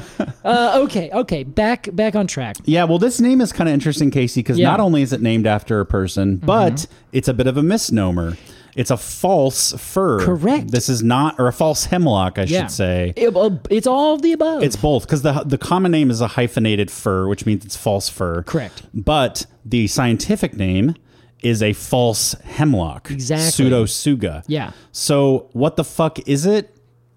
[SPEAKER 4] Uh, okay, okay, back back on track.
[SPEAKER 3] Yeah, well, this name is kind of interesting, Casey, because
[SPEAKER 4] Yeah.
[SPEAKER 3] not only is it named after a person, but it's a bit of a misnomer. It's a false fir.
[SPEAKER 4] Correct.
[SPEAKER 3] This is not, or a false hemlock, I
[SPEAKER 4] Yeah.
[SPEAKER 3] should say.
[SPEAKER 4] It- uh, it's all of the above.
[SPEAKER 3] It's both, because the the common name is a hyphenated fir, which means it's false fir.
[SPEAKER 4] Correct.
[SPEAKER 3] But the scientific name is a false hemlock.
[SPEAKER 4] Exactly.
[SPEAKER 3] Pseudotsuga.
[SPEAKER 4] Yeah.
[SPEAKER 3] So what the fuck is it?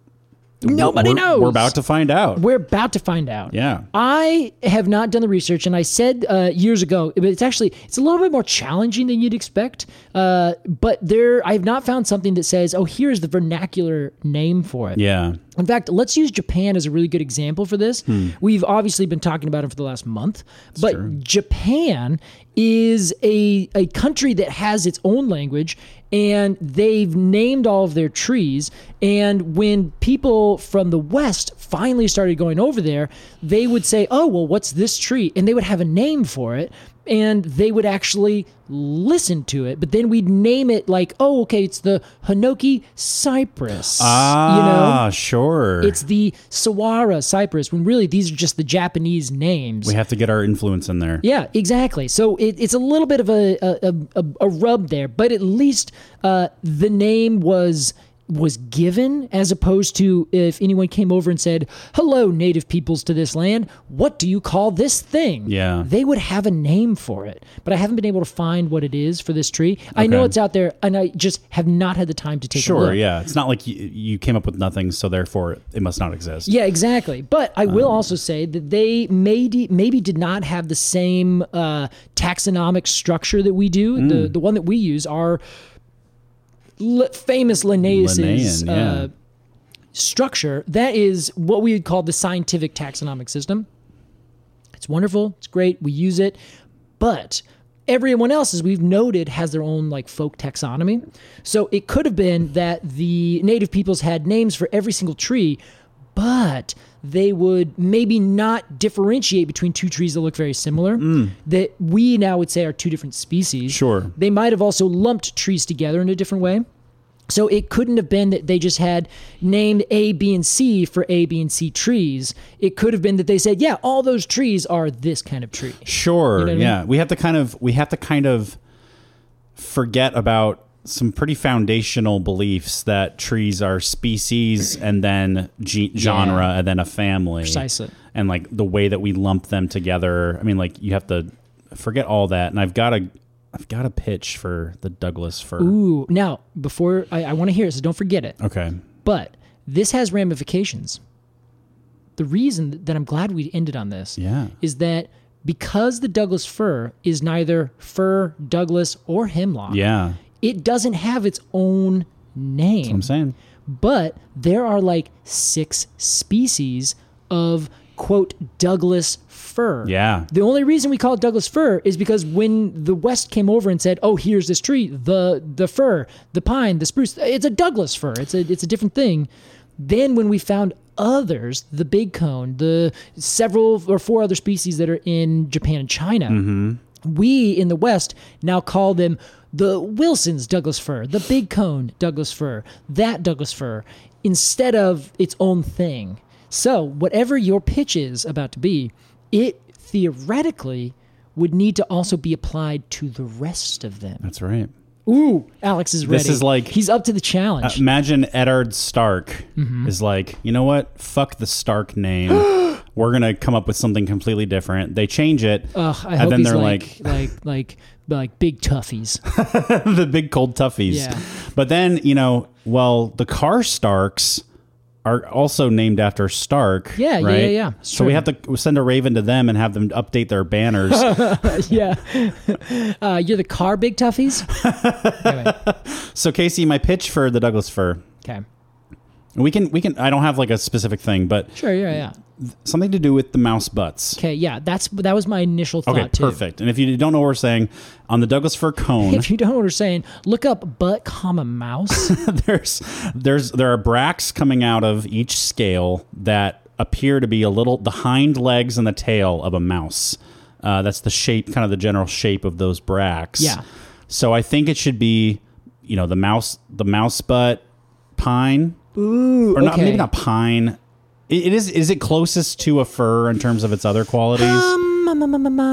[SPEAKER 4] Nobody
[SPEAKER 3] We're-
[SPEAKER 4] knows.
[SPEAKER 3] We're about to find out.
[SPEAKER 4] We're about to find out.
[SPEAKER 3] Yeah.
[SPEAKER 4] I have not done the research, and I said uh, years ago, but it's actually it's a little bit more challenging than you'd expect. Uh, but there, I have not found something that says, "Oh, here's the vernacular name for it."
[SPEAKER 3] Yeah.
[SPEAKER 4] In fact, let's use Japan as a really good example for this. We've obviously been talking about it for the last month, but Japan is a a country that has its own language, and they've named all of their trees. And when people from the West finally started going over there, they would say, "Oh, well, what's this tree?" And they would have a name for it, and they would actually listen to it. But then we'd name it like, "Oh, okay, it's the Hinoki cypress."
[SPEAKER 3] Ah,
[SPEAKER 4] you know?
[SPEAKER 3] sure.
[SPEAKER 4] It's the Sawara cypress, when really these are just the Japanese names.
[SPEAKER 3] We have to get our influence in there.
[SPEAKER 4] Yeah, exactly. So it, it's a little bit of a a, a, a rub there, but at least uh, the name was was given, as opposed to if anyone came over and said, hello, native peoples to this land, what do you call this thing?
[SPEAKER 3] Yeah.
[SPEAKER 4] They would have a name for it. But I haven't been able to find what it is for this tree. I know
[SPEAKER 3] Okay.
[SPEAKER 4] it's out there, and I just have not had the time to take a look.
[SPEAKER 3] Sure, yeah. It's not like you, you came up with nothing, so therefore it must not exist.
[SPEAKER 4] Yeah, exactly. But I will also say that they maybe maybe did not have the same uh, taxonomic structure that we do.
[SPEAKER 3] Mm.
[SPEAKER 4] The the one that we use, our l- famous Linnaeus'
[SPEAKER 3] Linnaean, yeah.
[SPEAKER 4] uh, structure. That is what we would call the scientific taxonomic system. It's wonderful. It's great. We use it. But everyone else, as we've noted, has their own like folk taxonomy. So it could have been that the native peoples had names for every single tree, but they would maybe not differentiate between two trees that look very similar, that we now would say are two different species.
[SPEAKER 3] Sure.
[SPEAKER 4] They might have also lumped trees together in a different way. So it couldn't have been that they just had named A, B, and C for A, B, and C trees. It could have been that they said, yeah, all those trees are this kind of tree.
[SPEAKER 3] Sure.
[SPEAKER 4] You know what I mean?
[SPEAKER 3] Yeah. We have to kind of we have to kind of forget about some pretty foundational beliefs that trees are species and then ge- genre
[SPEAKER 4] Yeah.
[SPEAKER 3] and then a family.
[SPEAKER 4] Precisely.
[SPEAKER 3] And like the way that we lump them together. I mean, like you have to forget all that. And I've got a I've got a pitch for the Douglas fir.
[SPEAKER 4] Ooh, now, before I, I want to hear it, so don't forget it.
[SPEAKER 3] Okay.
[SPEAKER 4] But this has ramifications. The reason that I'm glad we ended on this
[SPEAKER 3] Yeah.
[SPEAKER 4] is that because the Douglas fir is neither fir, Douglas, or hemlock,
[SPEAKER 3] Yeah.
[SPEAKER 4] it doesn't have its own name.
[SPEAKER 3] I'm saying.
[SPEAKER 4] But there are like six species of, quote, Douglas fir.
[SPEAKER 3] Yeah.
[SPEAKER 4] The only reason we call it Douglas fir is because when the West came over and said, "Oh, here's this tree, the the fir, the pine, the spruce, it's a Douglas fir. It's a it's a different thing." Then when we found others, the big cone, the several or four other species that are in Japan and China, we in the West now call them the Wilson's Douglas fir, the big cone Douglas fir, that Douglas fir, instead of its own thing. So whatever your pitch is about to be, it theoretically would need to also be applied to the rest of them.
[SPEAKER 3] That's right.
[SPEAKER 4] Ooh, Alex is ready.
[SPEAKER 3] This is like-
[SPEAKER 4] he's up to the challenge.
[SPEAKER 3] Imagine Eddard Stark
[SPEAKER 4] Mm-hmm.
[SPEAKER 3] is like, you know what? Fuck the Stark name. We're gonna come up with something completely different. They change it,
[SPEAKER 4] Ugh, I
[SPEAKER 3] and
[SPEAKER 4] hope
[SPEAKER 3] then
[SPEAKER 4] he's
[SPEAKER 3] they're
[SPEAKER 4] like, like, like, like big toughies.
[SPEAKER 3] the big cold toughies.
[SPEAKER 4] Yeah.
[SPEAKER 3] But then you know, well, the Car Starks are also named after Stark.
[SPEAKER 4] Yeah, yeah,
[SPEAKER 3] right?
[SPEAKER 4] yeah, yeah.
[SPEAKER 3] So we have to send a raven to them and have them update their banners.
[SPEAKER 4] Yeah, uh, you're the car big toughies. Anyway,
[SPEAKER 3] So Casey, my pitch for the Douglas fir.
[SPEAKER 4] okay,
[SPEAKER 3] We can, we can. I don't have like a specific thing, but
[SPEAKER 4] sure, yeah, yeah.
[SPEAKER 3] something to do with the mouse butts.
[SPEAKER 4] Okay, yeah, that's that was my initial thought
[SPEAKER 3] Okay,
[SPEAKER 4] too.
[SPEAKER 3] perfect. And if you don't know what we're saying, on the Douglas fir cone,
[SPEAKER 4] If you don't know what we're saying, look up butt comma mouse.
[SPEAKER 3] there's there's there are bracts coming out of each scale that appear to be a little the hind legs and the tail of a mouse. Uh, that's the shape, kind of the general shape of those bracts.
[SPEAKER 4] Yeah.
[SPEAKER 3] So I think it should be, you know, the mouse the mouse butt pine.
[SPEAKER 4] Ooh,
[SPEAKER 3] Or not,
[SPEAKER 4] okay.
[SPEAKER 3] maybe not pine. It, it is. Is it closest to a fir in terms of its other qualities?
[SPEAKER 4] Um, um, um, um, um,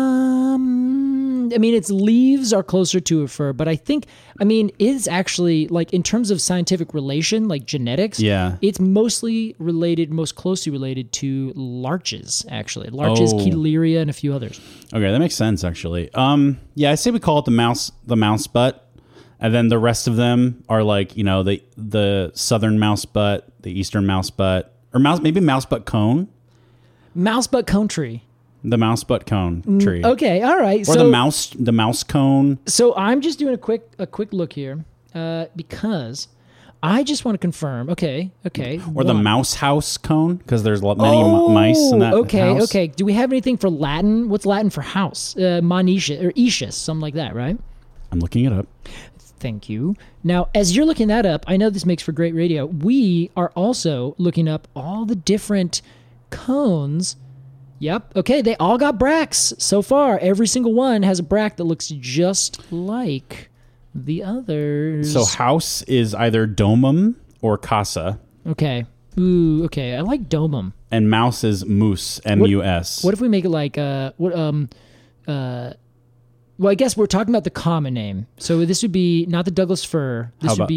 [SPEAKER 4] um, I mean, its leaves are closer to a fir, but I think, I mean, it's actually like in terms of scientific relation, like genetics.
[SPEAKER 3] Yeah.
[SPEAKER 4] it's mostly related, most closely related to larches. Actually, larches,
[SPEAKER 3] Oh.
[SPEAKER 4] Keteleria, and a few others.
[SPEAKER 3] Okay, that makes sense actually. Um, yeah, I say we call it the mouse, the mouse butt, and then the rest of them are like you know the the southern mouse butt, the eastern mouse butt, or mouse maybe mouse butt cone,
[SPEAKER 4] Mouse butt cone tree.
[SPEAKER 3] the mouse butt cone tree,
[SPEAKER 4] Okay, all right.
[SPEAKER 3] or
[SPEAKER 4] so,
[SPEAKER 3] the mouse the mouse cone.
[SPEAKER 4] So I'm just doing a quick a quick look here uh, because I just want to confirm. Okay, okay.
[SPEAKER 3] Or the
[SPEAKER 4] one.
[SPEAKER 3] mouse house cone, because there's lo- many
[SPEAKER 4] Oh,
[SPEAKER 3] m- mice in that
[SPEAKER 4] okay,
[SPEAKER 3] house.
[SPEAKER 4] okay. Do we have anything for Latin? What's Latin for house? Uh, Monetius or Aetius, something like that, right?
[SPEAKER 3] I'm looking it up.
[SPEAKER 4] Thank you. Now, as you're looking that up, I know this makes for great radio. We are also looking up all the different cones. Yep. Okay, they all got bracts so far. Every single one has a bract that looks just like the others.
[SPEAKER 3] So house is either domum or casa,
[SPEAKER 4] okay. Ooh, okay. I like domum.
[SPEAKER 3] and mouse is moose, M U S.
[SPEAKER 4] What if we make it like uh what um uh well I guess we're talking about the common name. So this would be not the Douglas fir. This
[SPEAKER 3] How
[SPEAKER 4] would
[SPEAKER 3] about-
[SPEAKER 4] be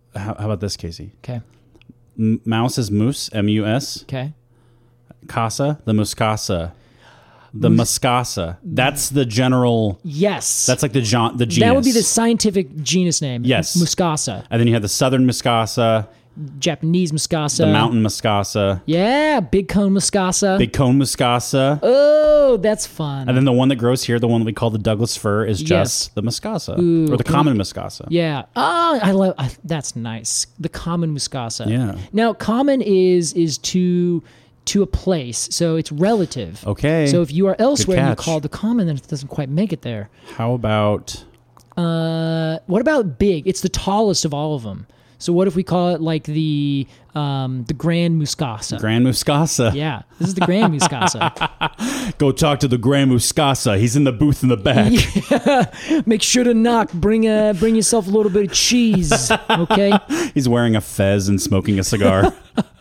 [SPEAKER 3] how, how about this, Casey?
[SPEAKER 4] Okay.
[SPEAKER 3] M- mouse is moose, M U S.
[SPEAKER 4] Okay.
[SPEAKER 3] Casa, the muscasa. The muscasa. That's the general.
[SPEAKER 4] Yes.
[SPEAKER 3] That's like the gen- the genus.
[SPEAKER 4] That would be the scientific genus name.
[SPEAKER 3] Yes.
[SPEAKER 4] Muscasa.
[SPEAKER 3] And then you have the southern muscasa,
[SPEAKER 4] Japanese muscasa.
[SPEAKER 3] the mountain muscasa,
[SPEAKER 4] Yeah, big cone muscasa.
[SPEAKER 3] big cone muscasa.
[SPEAKER 4] Oh, that's fun.
[SPEAKER 3] And then the one that grows here, the one that we call the Douglas fir, is just
[SPEAKER 4] Yes.
[SPEAKER 3] the muscasa.
[SPEAKER 4] Ooh,
[SPEAKER 3] or the
[SPEAKER 4] can
[SPEAKER 3] common muscasa.
[SPEAKER 4] Yeah. Oh, I love. I, that's nice. The common muscasa.
[SPEAKER 3] Yeah.
[SPEAKER 4] Now, common is is to to a place, so it's relative.
[SPEAKER 3] Okay.
[SPEAKER 4] So if you are elsewhere and you
[SPEAKER 3] catch.
[SPEAKER 4] call the common, then it doesn't quite make it there.
[SPEAKER 3] How about
[SPEAKER 4] Uh, what about big? It's the tallest of all of them. So what if we call it like the um, the Grand Muscasa?
[SPEAKER 3] Grand Muscasa?
[SPEAKER 4] Yeah, this is the Grand Muscasa.
[SPEAKER 3] Go talk to the Grand Muscasa. He's in the booth in the back.
[SPEAKER 4] Make sure to knock. Bring a bring yourself a little bit of cheese. Okay.
[SPEAKER 3] He's wearing a fez and smoking a cigar.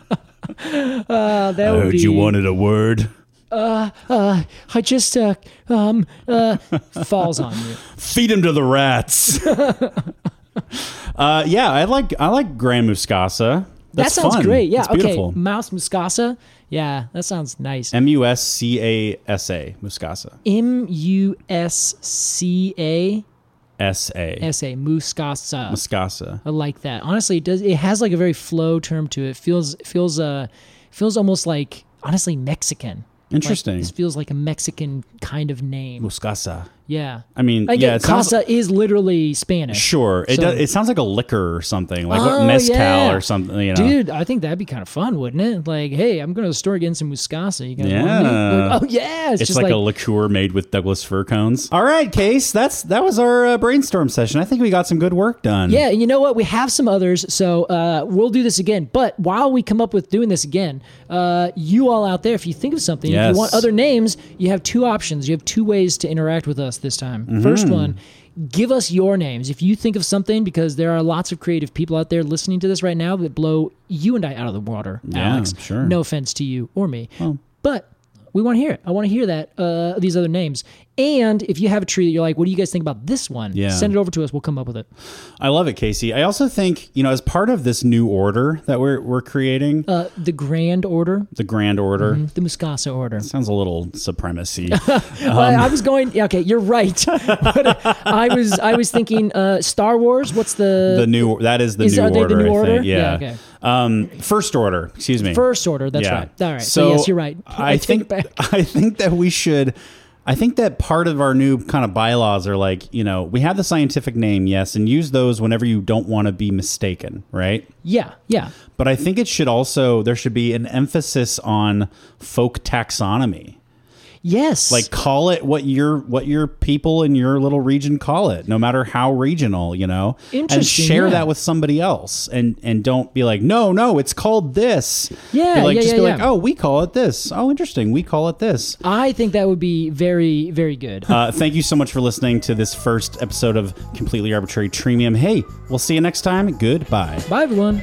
[SPEAKER 4] Uh, that
[SPEAKER 3] I
[SPEAKER 4] would
[SPEAKER 3] heard
[SPEAKER 4] be,
[SPEAKER 3] you wanted a word.
[SPEAKER 4] Uh, uh, I just uh, um uh falls on you.
[SPEAKER 3] Feed him to the rats. uh, yeah, I like I like Grand Muscasa. That's
[SPEAKER 4] that sounds
[SPEAKER 3] fun.
[SPEAKER 4] great. Yeah.
[SPEAKER 3] It's
[SPEAKER 4] Okay.
[SPEAKER 3] beautiful.
[SPEAKER 4] Mouse Muscasa. Yeah, that sounds nice.
[SPEAKER 3] M U S C A S A Muscasa.
[SPEAKER 4] M U S C A
[SPEAKER 3] S A
[SPEAKER 4] S A Muscasa.
[SPEAKER 3] Muscasa.
[SPEAKER 4] I like that. Honestly, it does. It has like a very flow term to it. Feels feels uh feels almost like honestly Mexican.
[SPEAKER 3] Interesting.
[SPEAKER 4] Like, this feels like a Mexican kind of name.
[SPEAKER 3] Muscasa.
[SPEAKER 4] Yeah.
[SPEAKER 3] I mean,
[SPEAKER 4] Like
[SPEAKER 3] yeah,
[SPEAKER 4] it,
[SPEAKER 3] it sounds-
[SPEAKER 4] casa is literally Spanish.
[SPEAKER 3] Sure. It
[SPEAKER 4] So-
[SPEAKER 3] does, it sounds like a liquor or something, like what
[SPEAKER 4] Oh,
[SPEAKER 3] mezcal
[SPEAKER 4] yeah.
[SPEAKER 3] or something. You know,
[SPEAKER 4] Dude, I think that'd be kind of fun, wouldn't it? Like, hey, I'm going to the store getting some Muscasa. You guys want any?
[SPEAKER 3] Yeah.
[SPEAKER 4] Like, oh, yeah. It's,
[SPEAKER 3] it's
[SPEAKER 4] just
[SPEAKER 3] like,
[SPEAKER 4] like,
[SPEAKER 3] a liqueur made with Douglas fir cones. All right, Case. That's that was our uh, brainstorm session. I think we got some good work done.
[SPEAKER 4] yeah, and you know what? We have some others, so uh, we'll do this again. But while we come up with doing this again, uh, you all out there, if you think of something, if
[SPEAKER 3] Yes.
[SPEAKER 4] you want other names, you have two options. You have two ways to interact with us this time.
[SPEAKER 3] Mm-hmm.
[SPEAKER 4] First one, give us your names. If you think of something, because there are lots of creative people out there listening to this right now that blow you and I out of the water,
[SPEAKER 3] Yeah,
[SPEAKER 4] Alex.
[SPEAKER 3] sure.
[SPEAKER 4] No offense to you or me. But we want to hear it. I want to hear that, uh, these other names. And if you have a tree that you're like, what do you guys think about this one?
[SPEAKER 3] Yeah.
[SPEAKER 4] Send it over to us. We'll come up with it.
[SPEAKER 3] I love it, Casey. I also think, you know, as part of this new order that we're we're creating,
[SPEAKER 4] Uh, the Grand Order,
[SPEAKER 3] the Grand Order.
[SPEAKER 4] the Muscasa Order.
[SPEAKER 3] Sounds a little supremacy.
[SPEAKER 4] Well, I was going. yeah, Okay, you're right. But I was. I was thinking. Uh, Star Wars. What's the
[SPEAKER 3] the new that is the
[SPEAKER 4] Is-
[SPEAKER 3] new
[SPEAKER 4] are they
[SPEAKER 3] order.
[SPEAKER 4] the new
[SPEAKER 3] I
[SPEAKER 4] order?
[SPEAKER 3] think. Yeah.
[SPEAKER 4] Yeah, okay.
[SPEAKER 3] Um, first order. Excuse me.
[SPEAKER 4] First Order? That's
[SPEAKER 3] Yeah.
[SPEAKER 4] right. All right. So, yes, you're right.
[SPEAKER 3] I,
[SPEAKER 4] take
[SPEAKER 3] think
[SPEAKER 4] it back.
[SPEAKER 3] I think that we should. I think that part of our new kind of bylaws are like, you know, we have the scientific name, yes, and use those whenever you don't want to be mistaken, right?
[SPEAKER 4] Yeah. Yeah.
[SPEAKER 3] But I think it should also there should be an emphasis on folk taxonomy.
[SPEAKER 4] Yes.
[SPEAKER 3] Like call it what your what your people in your little region call it, no matter how regional, you know. And
[SPEAKER 4] Interesting,
[SPEAKER 3] share
[SPEAKER 4] yeah.
[SPEAKER 3] that with somebody else, and and don't be like, no, no, it's called this.
[SPEAKER 4] Yeah,
[SPEAKER 3] Be like,
[SPEAKER 4] yeah,
[SPEAKER 3] just
[SPEAKER 4] yeah,
[SPEAKER 3] be like,
[SPEAKER 4] yeah.
[SPEAKER 3] oh, we call it this. Oh, interesting, we call it this.
[SPEAKER 4] I think that would be very, very good.
[SPEAKER 3] Uh, thank you so much for listening to this first episode of Completely Arbitrary Treemium. Hey, we'll see you next time. Goodbye.
[SPEAKER 4] Bye, everyone.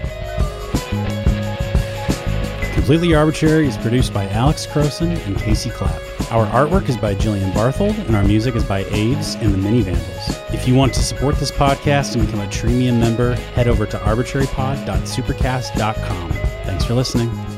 [SPEAKER 3] Completely Arbitrary is produced by Alex Croson and Casey Clapp. Our artwork is by Jillian Barthold, and our music is by Aves and the Mini Vandals. If you want to support this podcast and become a Treemium member, head over to arbitrary pod dot supercast dot com. Thanks for listening.